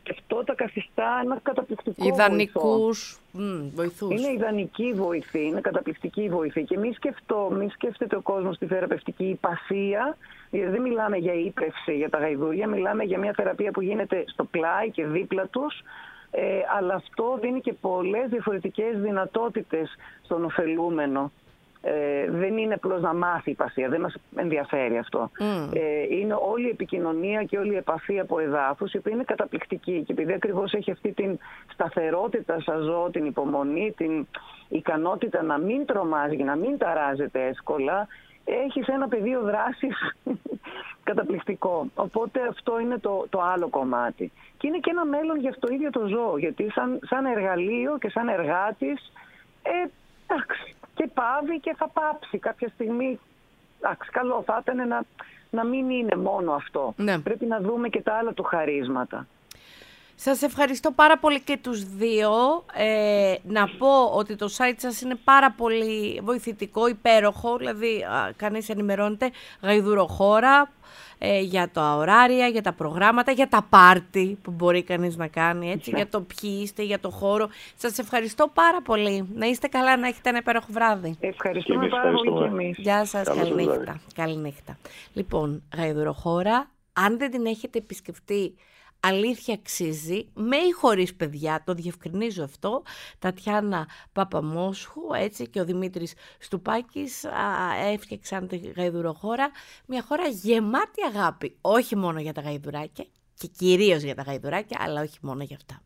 Και αυτό τα καθιστά ένα καταπληκτικό ιδανικούς βοηθούς. Είναι ιδανική βοηθή, είναι καταπληκτική βοηθή. Και μη, σκεφτώ, μη σκέφτεται ο κόσμος τη θεραπευτική υπασία, γιατί δεν μιλάμε για ύπρευση για τα γαϊδούρια, μιλάμε για μια θεραπεία που γίνεται στο πλάι και δίπλα τους, ε, αλλά αυτό δίνει και πολλές διαφορετικές δυνατότητες στον ωφελούμενο. Ε, δεν είναι απλώς να μάθει η υπασία, δεν μας ενδιαφέρει αυτό. Mm. Ε, είναι όλη η επικοινωνία και όλη η επαφή από εδάφους, η οποία είναι καταπληκτική. Και επειδή ακριβώς έχει αυτή την σταθερότητα σαν ζώο, την υπομονή, την ικανότητα να μην τρομάζει, να μην ταράζεται εύκολα, έχει ένα πεδίο δράσης καταπληκττικό. Οπότε αυτό είναι το, το άλλο κομμάτι. Και είναι και ένα μέλλον για αυτό ίδιο το ζώο, γιατί σαν, σαν εργαλείο και σαν εργάτης, ε, εντάξει, και πάβει και θα πάψει κάποια στιγμή. Εντάξει, καλό θα ήταν να, να μην είναι μόνο αυτό. Ναι. Πρέπει να δούμε και τα άλλα του χαρίσματα. Σας ευχαριστώ πάρα πολύ και τους δύο. Ε, να πω ότι το site σας είναι πάρα πολύ βοηθητικό, υπέροχο, δηλαδή α, κανείς ενημερώνεται, γαϊδουροχώρα, ε, για τα ωράρια, για τα προγράμματα, για τα πάρτι που μπορεί κανείς να κάνει, έτσι, yeah. για το ποιοι είστε, για το χώρο. Σας ευχαριστώ πάρα πολύ. Να είστε καλά, να έχετε ένα υπέροχο βράδυ. Ευχαριστούμε πάρα πολύ και εμείς. Γεια σας, καληνύχτα. Καληνύχτα. Λοιπόν, γαϊδουροχώρα, αν δεν την έχετε επισκεφτεί, αλήθεια αξίζει, με ή χωρίς παιδιά, το διευκρινίζω αυτό, Τατιάνα Παπαμόσχου, έτσι, και ο Δημήτρης Στουπάκης α, έφτιαξαν τη γαϊδουροχώρα, μια χώρα γεμάτη αγάπη, όχι μόνο για τα γαϊδουράκια και κυρίως για τα γαϊδουράκια, αλλά όχι μόνο για αυτά.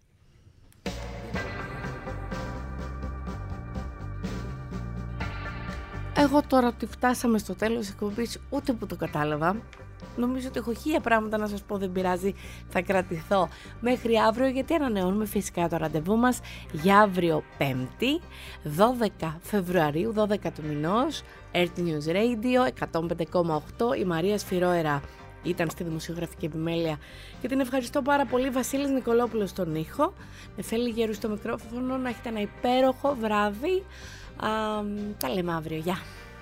Εγώ τώρα ότι φτάσαμε στο τέλος της εκπομπής, ούτε που το κατάλαβα. Νομίζω ότι έχω χίλια πράγματα να σας πω, δεν πειράζει, θα κρατηθώ μέχρι αύριο, γιατί ανανεώνουμε φυσικά το ραντεβού μας για αύριο Πέμπτη, δώδεκα Φεβρουαρίου, δώδεκα του μηνός, Earth News Radio εκατόν πέντε κόμμα οκτώ. Η Μαρία Σφυρόερα ήταν στη δημοσιογραφική επιμέλεια και την ευχαριστώ πάρα πολύ. Βασίλης Νικολόπουλος στον ήχο, Νεφέλη Γερού στο μικρόφωνο. Να έχετε ένα υπέροχο βράδυ. Α, τα λέμε αύριο, γεια.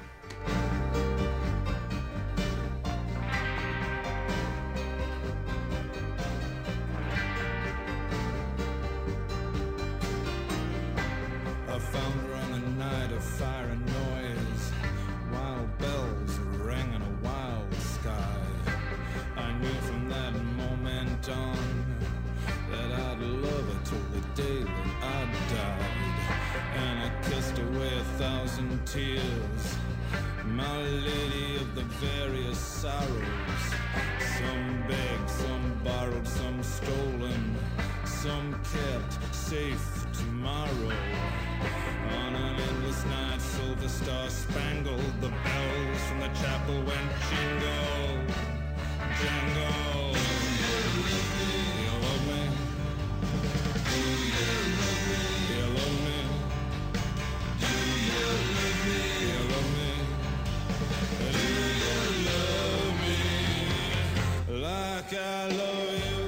Tears, my lady of the various sorrows, some begged, some borrowed, some stolen, some kept safe tomorrow. On an endless night, silver star spangled, the bells from the chapel went jingle, jangle. You love me? You love me? Like I love you.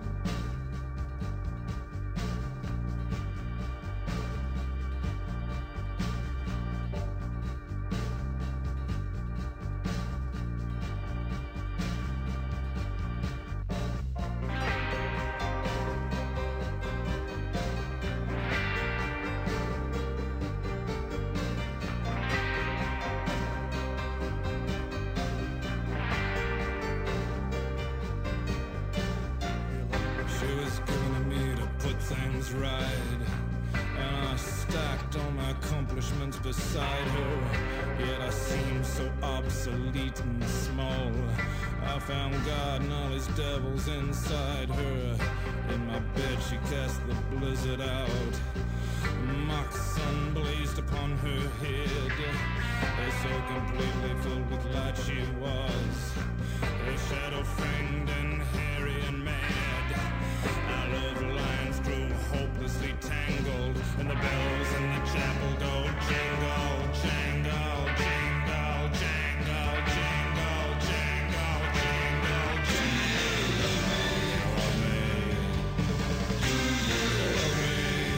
Right, and I stacked all my accomplishments beside her, yet I seemed so obsolete and small. I found God and all his devils inside her. In my bed she cast the blizzard out. Mock sun blazed upon her head, so completely filled with light she was, her shadow fanged and hairy and mad. Our love lines grew hopelessly tangled, and the bells in the chapel go jingle, jangle, jingle, jangle, jingle, jangle, jingle, jingle. Love me, love me,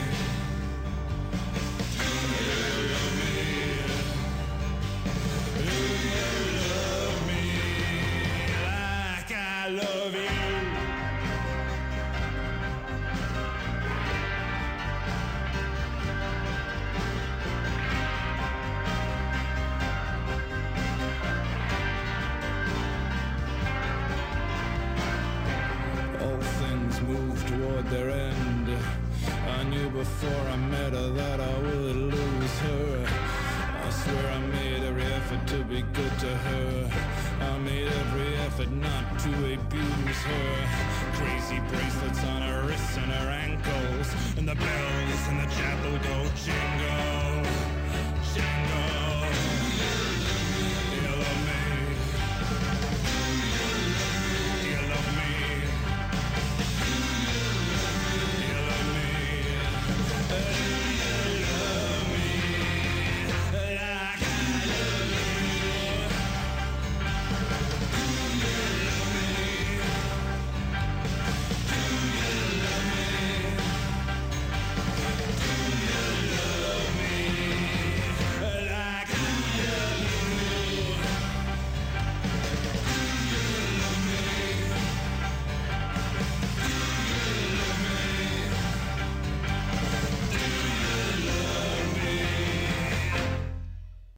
love me, love me like I love you. their end. I knew before I met her that I would lose her. I swear I made every effort to be good to her. I made every effort not to abuse her. Crazy bracelets on her wrists and her ankles, and the bells in the chapel don't jingle.